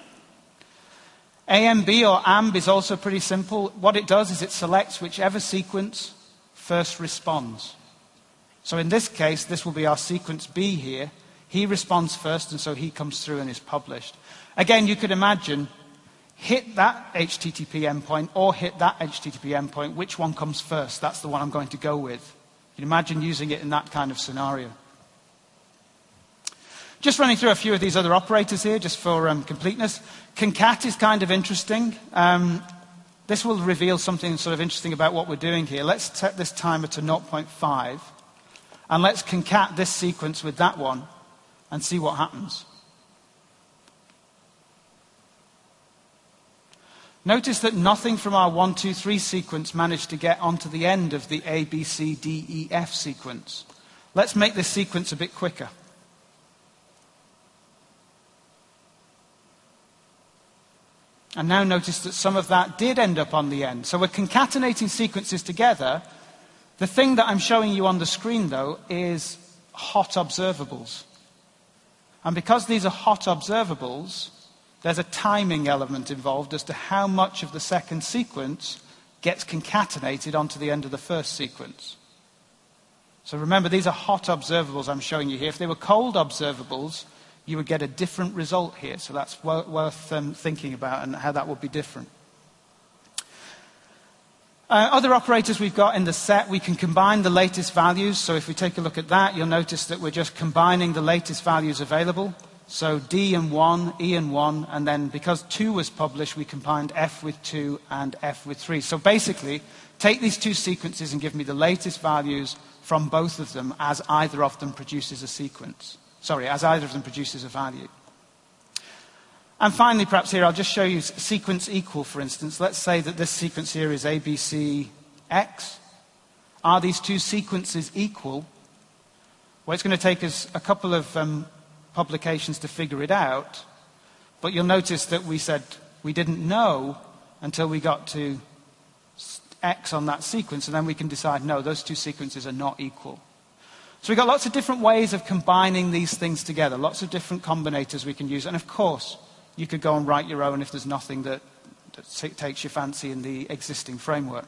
AMB or AMB is also pretty simple. What it does is it selects whichever sequence first responds. So in this case, this will be our sequence B here. He responds first, and so he comes through and is published. Again, you could imagine, hit that HTTP endpoint or hit that HTTP endpoint. Which one comes first? That's the one I'm going to go with. You can imagine using it in that kind of scenario. Just running through a few of these other operators here, just for completeness. Concat is kind of interesting. This will reveal something sort of interesting about what we're doing here. Let's set this timer to 0.5. And let's concat this sequence with that one and see what happens. Notice that nothing from our 1, 2, 3 sequence managed to get onto the end of the A, B, C, D, E, F sequence. Let's make this sequence a bit quicker. And now notice that some of that did end up on the end. So we're concatenating sequences together. The thing that I'm showing you on the screen, though, is hot observables. And because these are hot observables, there's a timing element involved as to how much of the second sequence gets concatenated onto the end of the first sequence. So remember, these are hot observables I'm showing you here. If they were cold observables, you would get a different result here. So that's worth thinking about and how that would be different. Other operators we've got in the set, we can combine the latest values. So if we take a look at that, you'll notice that we're just combining the latest values available. So D and 1, E and 1, and then because 2 was published, we combined F with 2 and F with 3. So basically, take these two sequences and give me the latest values from both of them as either of them produces a sequence. As either of them produces a value. And finally, perhaps here, I'll just show you sequence equal, for instance. Let's say that this sequence here is ABCX. Are these two sequences equal? Well, it's going to take us a couple of publications to figure it out. But you'll notice that we said we didn't know until we got to X on that sequence. And then we can decide, no, those two sequences are not equal. So we've got lots of different ways of combining these things together. Lots of different combinators we can use. And of course, you could go and write your own if there's nothing that takes your fancy in the existing framework.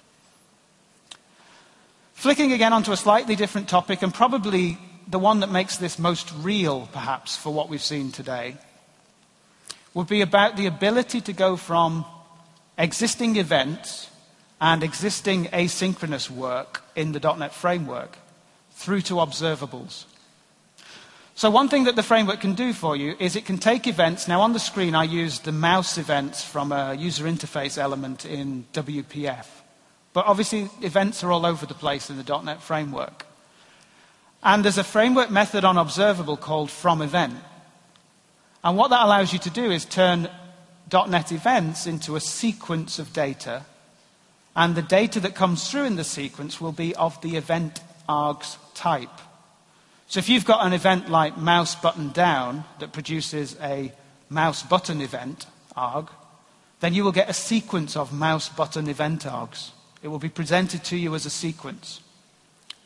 Flicking again onto a slightly different topic, and probably the one that makes this most real, perhaps, for what we've seen today, would be about the ability to go from existing events and existing asynchronous work in the .NET framework through to observables. So one thing that the framework can do for you is it can take events. Now on the screen I used the mouse events from a user interface element in WPF. But obviously events are all over the place in the .NET framework. And there's a framework method on observable called fromEvent. And what that allows you to do is turn .NET events into a sequence of data. And the data that comes through in the sequence will be of the event args type. So if you've got an event like mouse button down that produces a mouse button event arg, then you will get a sequence of mouse button event args. It will be presented to you as a sequence.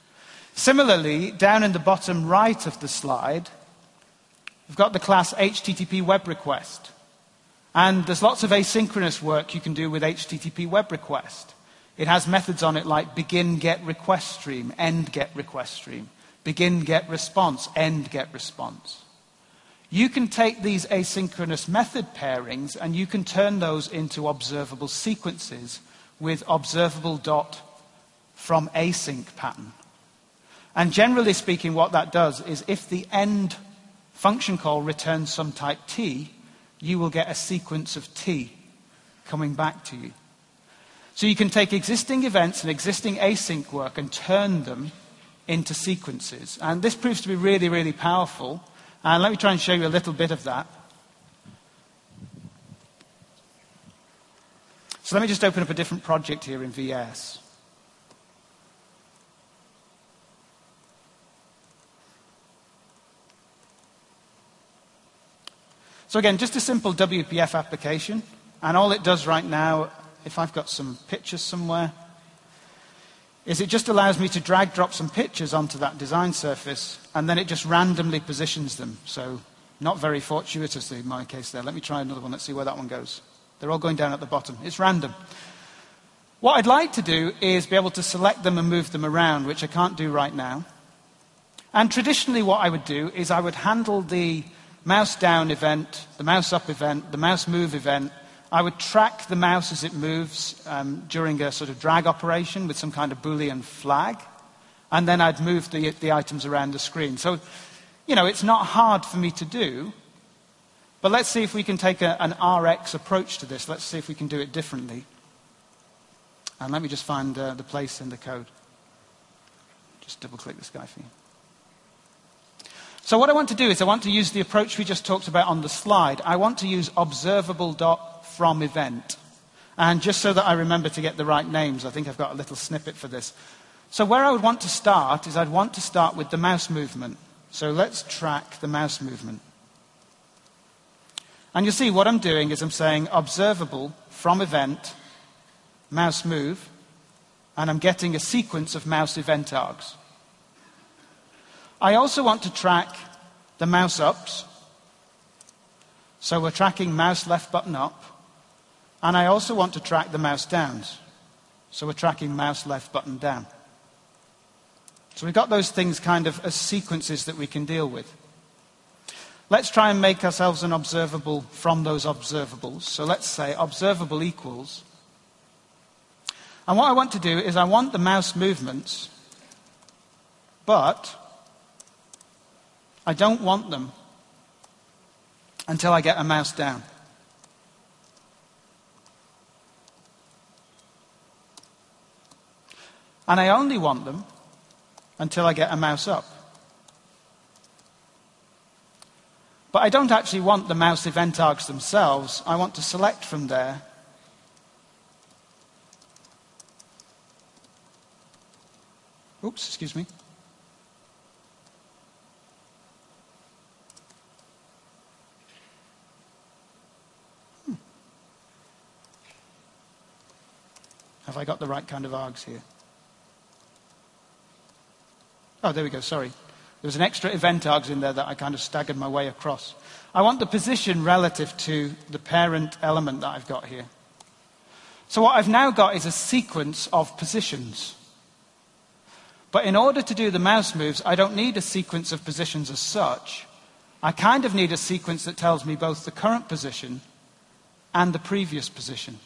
Similarly, down in the bottom right of the slide, we've got the class HTTP web request. And there's lots of asynchronous work you can do with HTTP web request. It has methods on it like begin get request stream, end get request stream, begin get response, end get response. You can take these asynchronous method pairings and you can turn those into observable sequences with observable dot from async pattern. And generally speaking, what that does is if the end function call returns some type T, you will get a sequence of T coming back to you. So you can take existing events and existing async work and turn them into sequences. And this proves to be really, really powerful. And let me try and show you a little bit of that. So let me just open up a different project here in VS. So again, just a simple WPF application. And all it does right now, if I've got some pictures somewhere, is it just allows me to drag drop some pictures onto that design surface, and then it just randomly positions them. So not very fortuitously in my case there. Let me try another one. Let's see where that one goes. They're all going down at the bottom. It's random. What I'd like to do is be able to select them and move them around, which I can't do right now. And traditionally what I would do is I would handle the mouse down event, the mouse up event, the mouse move event. I would track the mouse as it moves during a sort of drag operation with some kind of Boolean flag. And then I'd move the items around the screen. So, it's not hard for me to do. But let's see if we can take an RX approach to this. Let's see if we can do it differently. And let me just find the place in the code. Just double click this guy for you. So what I want to do is I want to use the approach we just talked about on the slide. I want to use observable.fromEvent. And just so that I remember to get the right names, I think I've got a little snippet for this. So where I would want to start is I'd want to start with the mouse movement. So let's track the mouse movement. And you'll see what I'm doing is I'm saying observable from event, mouse move, and I'm getting a sequence of mouse event args. I also want to track the mouse ups. So we're tracking mouse left button up. And I also want to track the mouse downs. So we're tracking mouse left button down. So we've got those things kind of as sequences that we can deal with. Let's try and make ourselves an observable from those observables. So let's say observable equals. And what I want to do is I want the mouse movements, but I don't want them until I get a mouse down. And I only want them until I get a mouse up. But I don't actually want the mouse event args themselves. I want to select from there oops, excuse me. Have I got the right kind of args here? Oh, there we go, sorry. There was an extra event args in there that I kind of staggered my way across. I want the position relative to the parent element that I've got here. So what I've now got is a sequence of positions. But in order to do the mouse moves, I don't need a sequence of positions as such. I kind of need a sequence that tells me both the current position and the previous position.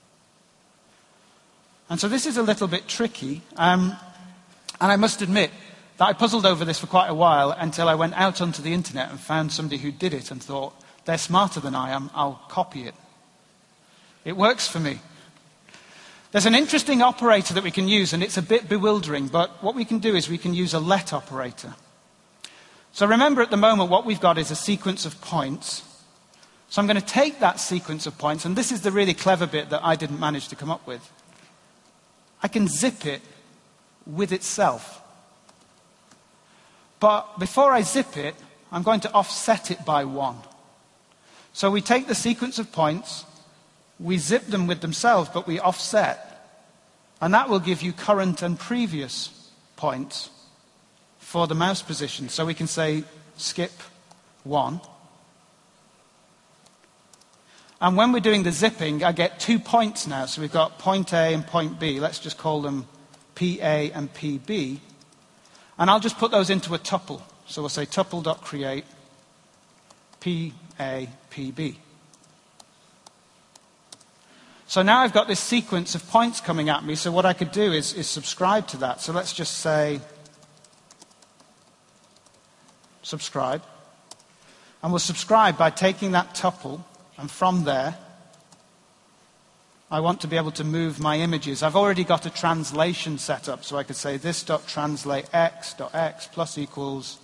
And so this is a little bit tricky. And I must admit that I puzzled over this for quite a while until I went out onto the internet and found somebody who did it and thought, they're smarter than I am, I'll copy it. It works for me. There's an interesting operator that we can use, and it's a bit bewildering, but what we can do is we can use a let operator. So remember at the moment what we've got is a sequence of points. So I'm going to take that sequence of points, and this is the really clever bit that I didn't manage to come up with. I can zip it with itself. But before I zip it, I'm going to offset it by 1. So we take the sequence of points, we zip them with themselves, but we offset. And that will give you current and previous points for the mouse position. So we can say skip 1. And when we're doing the zipping, I get 2 points now. So we've got point A and point B. Let's just call them PA and PB. And I'll just put those into a tuple. So we'll say tuple.create PA, PB. So now I've got this sequence of points coming at me. So what I could do is subscribe to that. So let's just say subscribe. And we'll subscribe by taking that tuple, and from there, I want to be able to move my images. I've already got a translation set up, so I could say this.translate x.x plus equals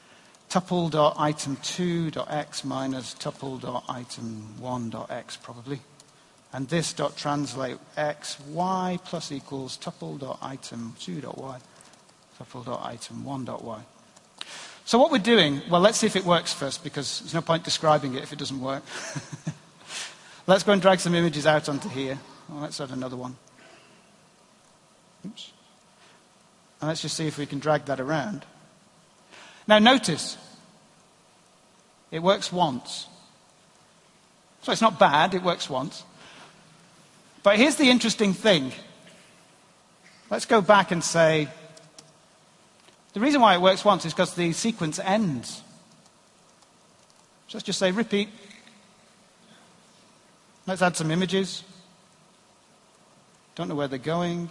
tuple.item2.x minus tuple.item1.x probably. And this.translate x, y plus equals tuple.item2.y, tuple.item1.y. So what we're doing, well, let's see if it works first, because there's no point describing it if it doesn't work. Let's go and drag some images out onto here. Well, let's add another one. Oops. And let's just see if we can drag that around. Now notice, it works once. So it's not bad, it works once. But here's the interesting thing. Let's go back and say, the reason why it works once is because the sequence ends. So let's just say repeat. Let's add some images. Don't know where they're going.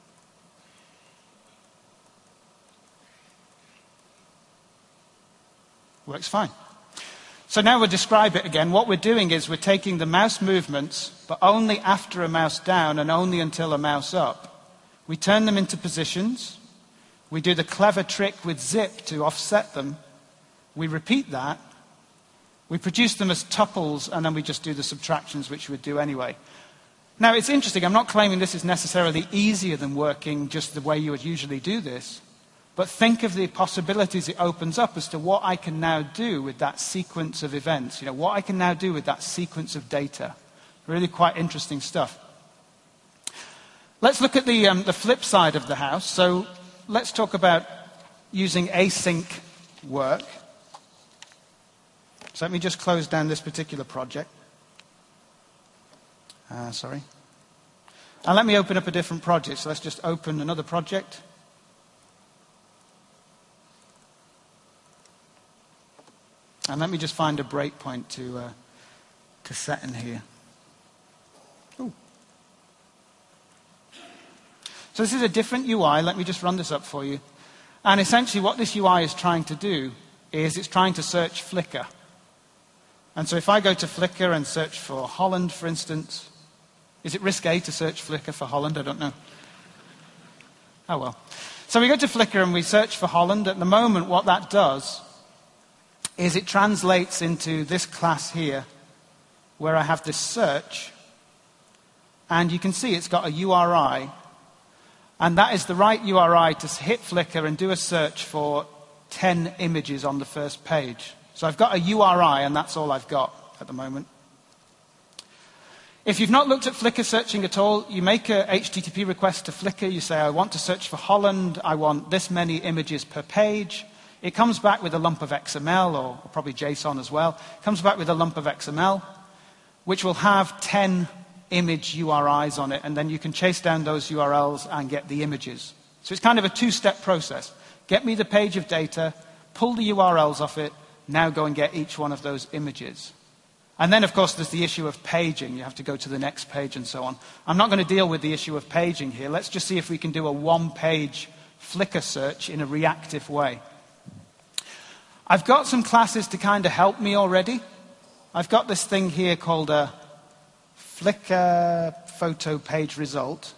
Works fine. So now we'll describe it again. What we're doing is we're taking the mouse movements, but only after a mouse down and only until a mouse up. We turn them into positions. We do the clever trick with zip to offset them. We repeat that. We produce them as tuples, and then we just do the subtractions, which we'd do anyway. Now, it's interesting. I'm not claiming this is necessarily easier than working just the way you would usually do this. But think of the possibilities it opens up as to what I can now do with that sequence of events. You know, what I can now do with that sequence of data. Really quite interesting stuff. Let's look at the flip side of the house. So let's talk about using async work. So let me just close down this particular project. Sorry. And let me open up a different project. So let's just open another project. And let me just find a breakpoint to set in here. Ooh. So this is a different UI. Let me just run this up for you. And essentially what this UI is trying to do is it's trying to search Flickr. And so if I go to Flickr and search for Holland, for instance, is it risque to search Flickr for Holland? I don't know. Oh well. So we go to Flickr and we search for Holland. At the moment, what that does is it translates into this class here, where I have this search. And you can see it's got a URI. And that is the right URI to hit Flickr and do a search for 10 images on the first page. So I've got a URI, and that's all I've got at the moment. If you've not looked at Flickr searching at all, you make a HTTP request to Flickr. You say, I want to search for Holland. I want this many images per page. It comes back with a lump of XML, or probably JSON as well. It comes back with a lump of XML, which will have 10 image URIs on it, and then you can chase down those URLs and get the images. So it's kind of a two-step process. Get me the page of data, pull the URLs off it, now go and get each one of those images. And then, of course, there's the issue of paging. You have to go to the next page and so on. I'm not going to deal with the issue of paging here. Let's just see if we can do a one-page Flickr search in a reactive way. I've got some classes to kind of help me already. I've got this thing here called a Flickr photo page result.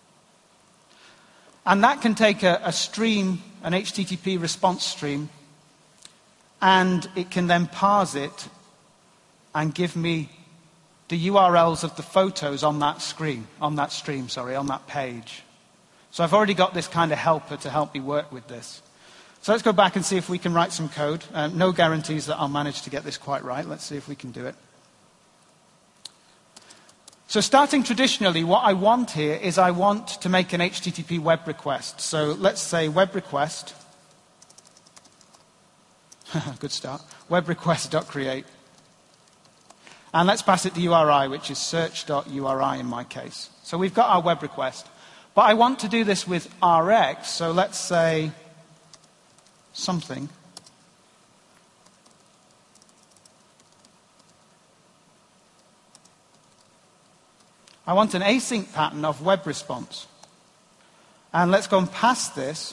And that can take a stream, an HTTP response stream, and it can then parse it and give me the URLs of the photos on that stream, on that page. So I've already got this kind of helper to help me work with this. So let's go back and see if we can write some code. No guarantees that I'll manage to get this quite right. Let's see if we can do it. So starting traditionally, what I want here is I want to make an HTTP web request. So let's say web request. Good start. Web request.create. And let's pass it the URI, which is search.uri in my case. So we've got our web request. But I want to do this with Rx, so let's say something. I want an async pattern of web response. And let's go and pass this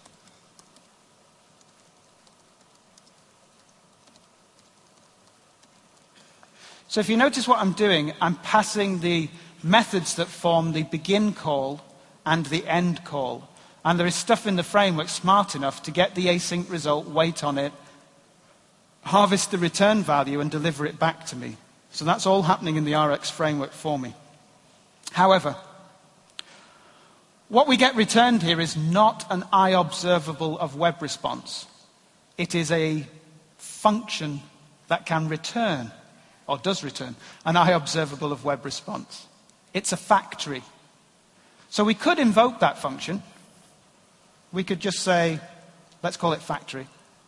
So if you notice what I'm doing, I'm passing the methods that form the begin call and the end call. And there is stuff in the framework smart enough to get the async result, wait on it, harvest the return value, and deliver it back to me. So that's all happening in the Rx framework for me. However, what we get returned here is not an iObservable of web response. It is a function that can return, or does return, an iObservable of web response. It's a factory. So we could invoke that function. We could just say, let's call it factory.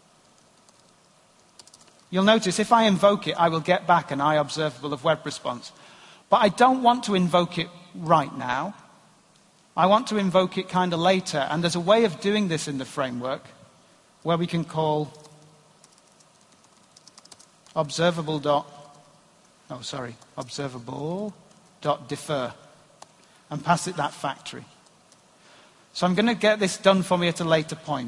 You'll notice if I invoke it, I will get back an iObservable of web response. But I don't want to invoke it right now. I want to invoke it kind of later. And there's a way of doing this in the framework where we can call observable.defer and pass it that factory. So I'm going to get this done for me at a later point.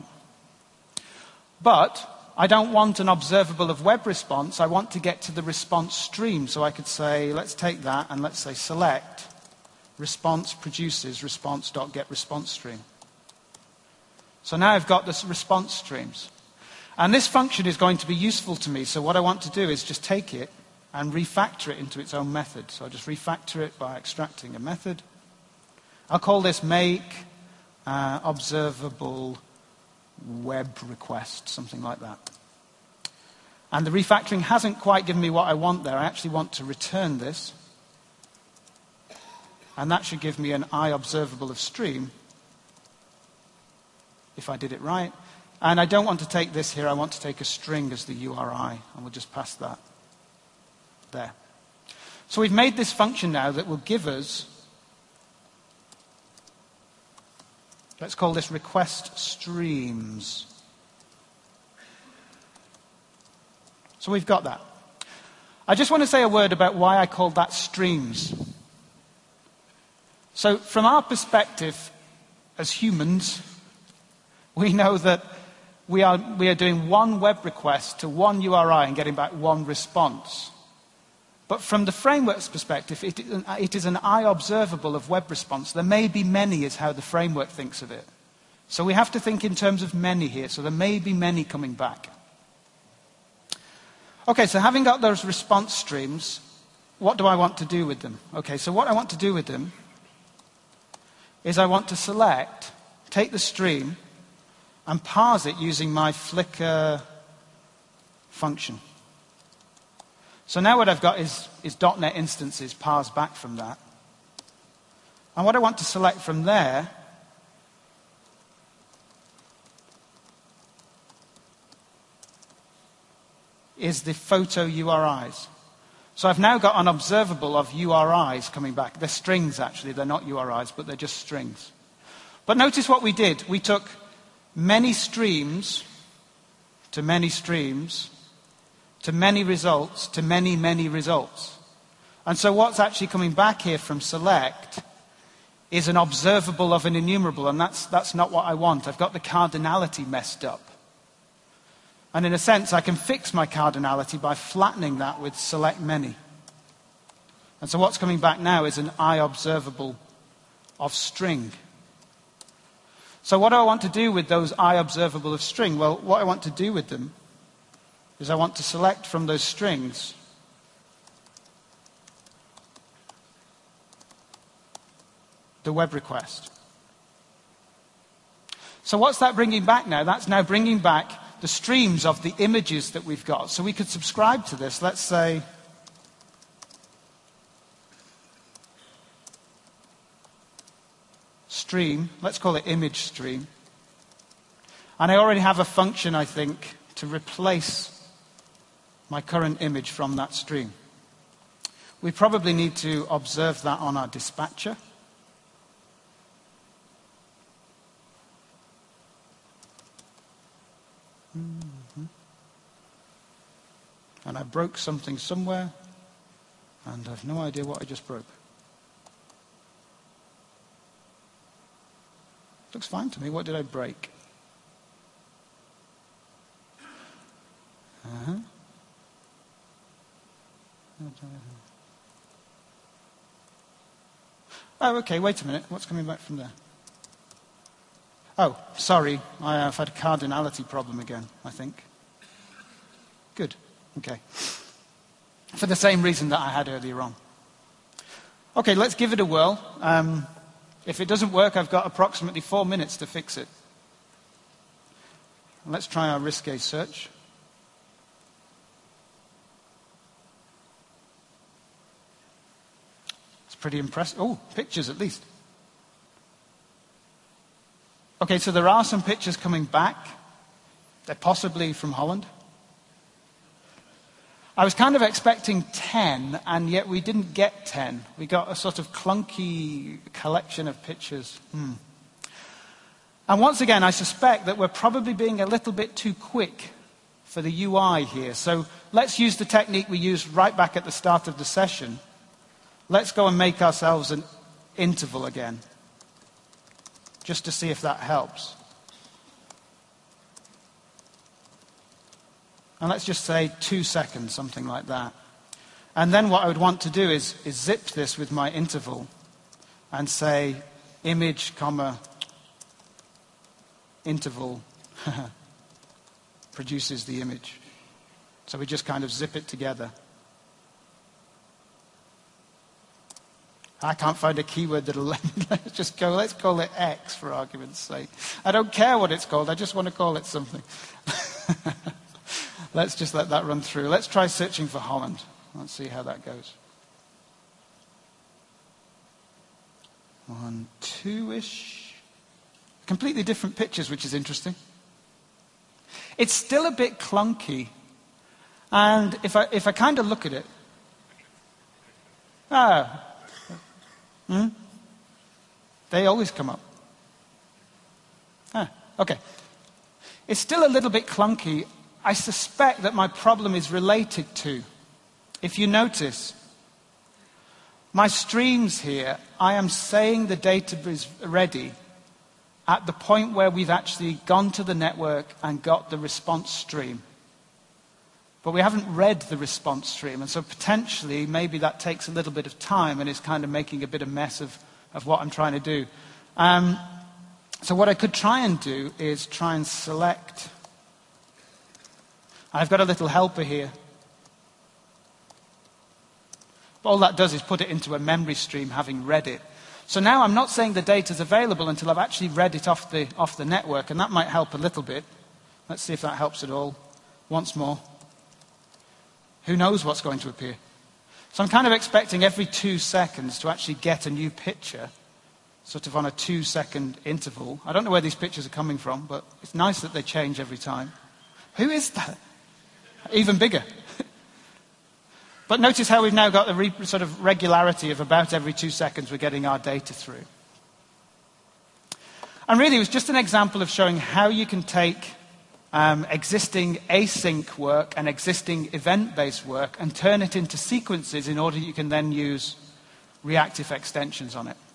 But I don't want an observable of web response. I want to get to the response stream. So I could say, let's take that and let's say select response produces response.getResponseStream. So now I've got this response streams. And this function is going to be useful to me. So what I want to do is just take it and refactor it into its own method. So I'll just refactor it by extracting a method. I'll call this make observable web request, something like that. And the refactoring hasn't quite given me what I want there. I actually want to return this. And that should give me an iObservable of stream, if I did it right. And I don't want to take this here. I want to take a string as the URI. And we'll just pass that there. So we've made this function now that will give us, let's call this request streams. So we've got that. I just want to say a word about why I called that streams. So from our perspective as humans, we know that we are doing one web request to one URI and getting back one response. But from the framework's perspective, it is an iObservable of web response. There may be many is how the framework thinks of it. So we have to think in terms of many here. So there may be many coming back. Okay, so having got those response streams, what do I want to do with them? Okay, so what I want to do with them is I want to select, take the stream, and parse it using my Flickr function. So now what I've got is .NET instances parsed back from that. And what I want to select from there is the photo URIs. So I've now got an observable of URIs coming back. They're strings, actually. They're not URIs, but they're just strings. But notice what we did. We took many streams to many streams to many results to many, many results. And so what's actually coming back here from select is an observable of an enumerable, and that's not what I want. I've got the cardinality messed up. And in a sense, I can fix my cardinality by flattening that with select many. And so what's coming back now is an iObservable of string. So what do I want to do with those iObservable of string? Well, what I want to do with them is I want to select from those strings the web request. So what's that bringing back now? That's now bringing back the streams of the images that we've got. So we could subscribe to this. Let's say stream. Let's call it image stream. And I already have a function, I think, to replace my current image from that stream. We probably need to observe that on our dispatcher. And I broke something somewhere, and I've no idea what I just broke. Looks fine to me. What did I break? Oh, okay, wait a minute. What's coming back from there? Oh, sorry. I've had a cardinality problem again, I think. Good. Okay. For the same reason that I had earlier on. Okay, let's give it a whirl. If it doesn't work, I've got approximately 4 minutes to fix it. Let's try our risque search. It's pretty impressive. Oh, pictures at least. Okay, so there are some pictures coming back. They're possibly from Holland. I was kind of expecting 10, and yet we didn't get 10. We got a sort of clunky collection of pictures. And once again, I suspect that we're probably being a little bit too quick for the UI here. So let's use the technique we used right back at the start of the session. Let's go and make ourselves an interval again, just to see if that helps. And let's just say 2 seconds, something like that. And then what I would want to do is zip this with my interval and say image, comma, interval produces the image. So we just kind of zip it together. I can't find a keyword that'll let me. Let's call it X for argument's sake. I don't care what it's called, I just want to call it something. Let's just let that run through. Let's try searching for Holland. Let's see how that goes. 1, 2-ish. Completely different pictures, which is interesting. It's still a bit clunky. And if I kind of look at it... They always come up. Okay. It's still a little bit clunky. I suspect that my problem is related to, if you notice, my streams here, I am saying the data is ready at the point where we've actually gone to the network and got the response stream. But we haven't read the response stream, and so potentially maybe that takes a little bit of time and is kind of making a bit of mess of what I'm trying to do. So what I could try and do is try and select... I've got a little helper here. All that does is put it into a memory stream having read it. So now I'm not saying the data's available until I've actually read it off the network, and that might help a little bit. Let's see if that helps at all. Once more. Who knows what's going to appear? So I'm kind of expecting every 2 seconds to actually get a new picture, sort of on a 2-second interval. I don't know where these pictures are coming from, but it's nice that they change every time. Who is that? Even bigger. But notice how we've now got the sort of regularity of about every 2 seconds we're getting our data through. And really, it was just an example of showing how you can take existing async work and existing event-based work and turn it into sequences in order you can then use reactive extensions on it.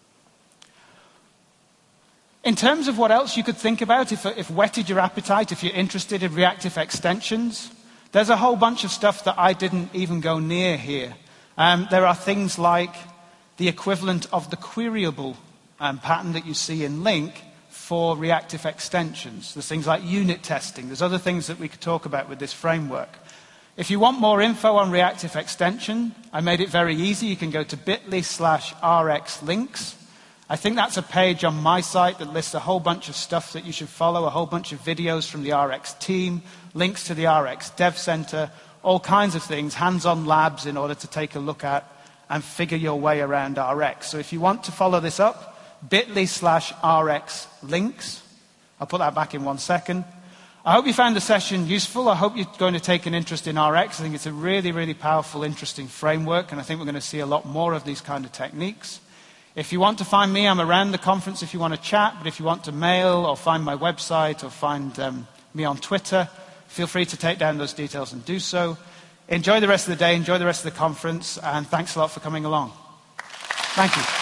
In terms of what else you could think about, if whetted your appetite, if you're interested in reactive extensions, there's a whole bunch of stuff that I didn't even go near here. There are things like the equivalent of the queryable pattern that you see in LINQ for reactive extensions. There's things like unit testing. There's other things that we could talk about with this framework. If you want more info on reactive extension, I made it very easy. You can go to bit.ly/rxlinks. I think that's a page on my site that lists a whole bunch of stuff that you should follow, a whole bunch of videos from the RX team, links to the RX Dev Center, all kinds of things, hands-on labs in order to take a look at and figure your way around RX. So if you want to follow this up, bit.ly/rxlinks. I'll put that back in 1 second. I hope you found the session useful. I hope you're going to take an interest in RX. I think it's a really, really powerful, interesting framework, and I think we're going to see a lot more of these kind of techniques. If you want to find me, I'm around the conference if you want to chat, but if you want to mail or find my website or find me on Twitter, feel free to take down those details and do so. Enjoy the rest of the day, enjoy the rest of the conference, and thanks a lot for coming along. Thank you.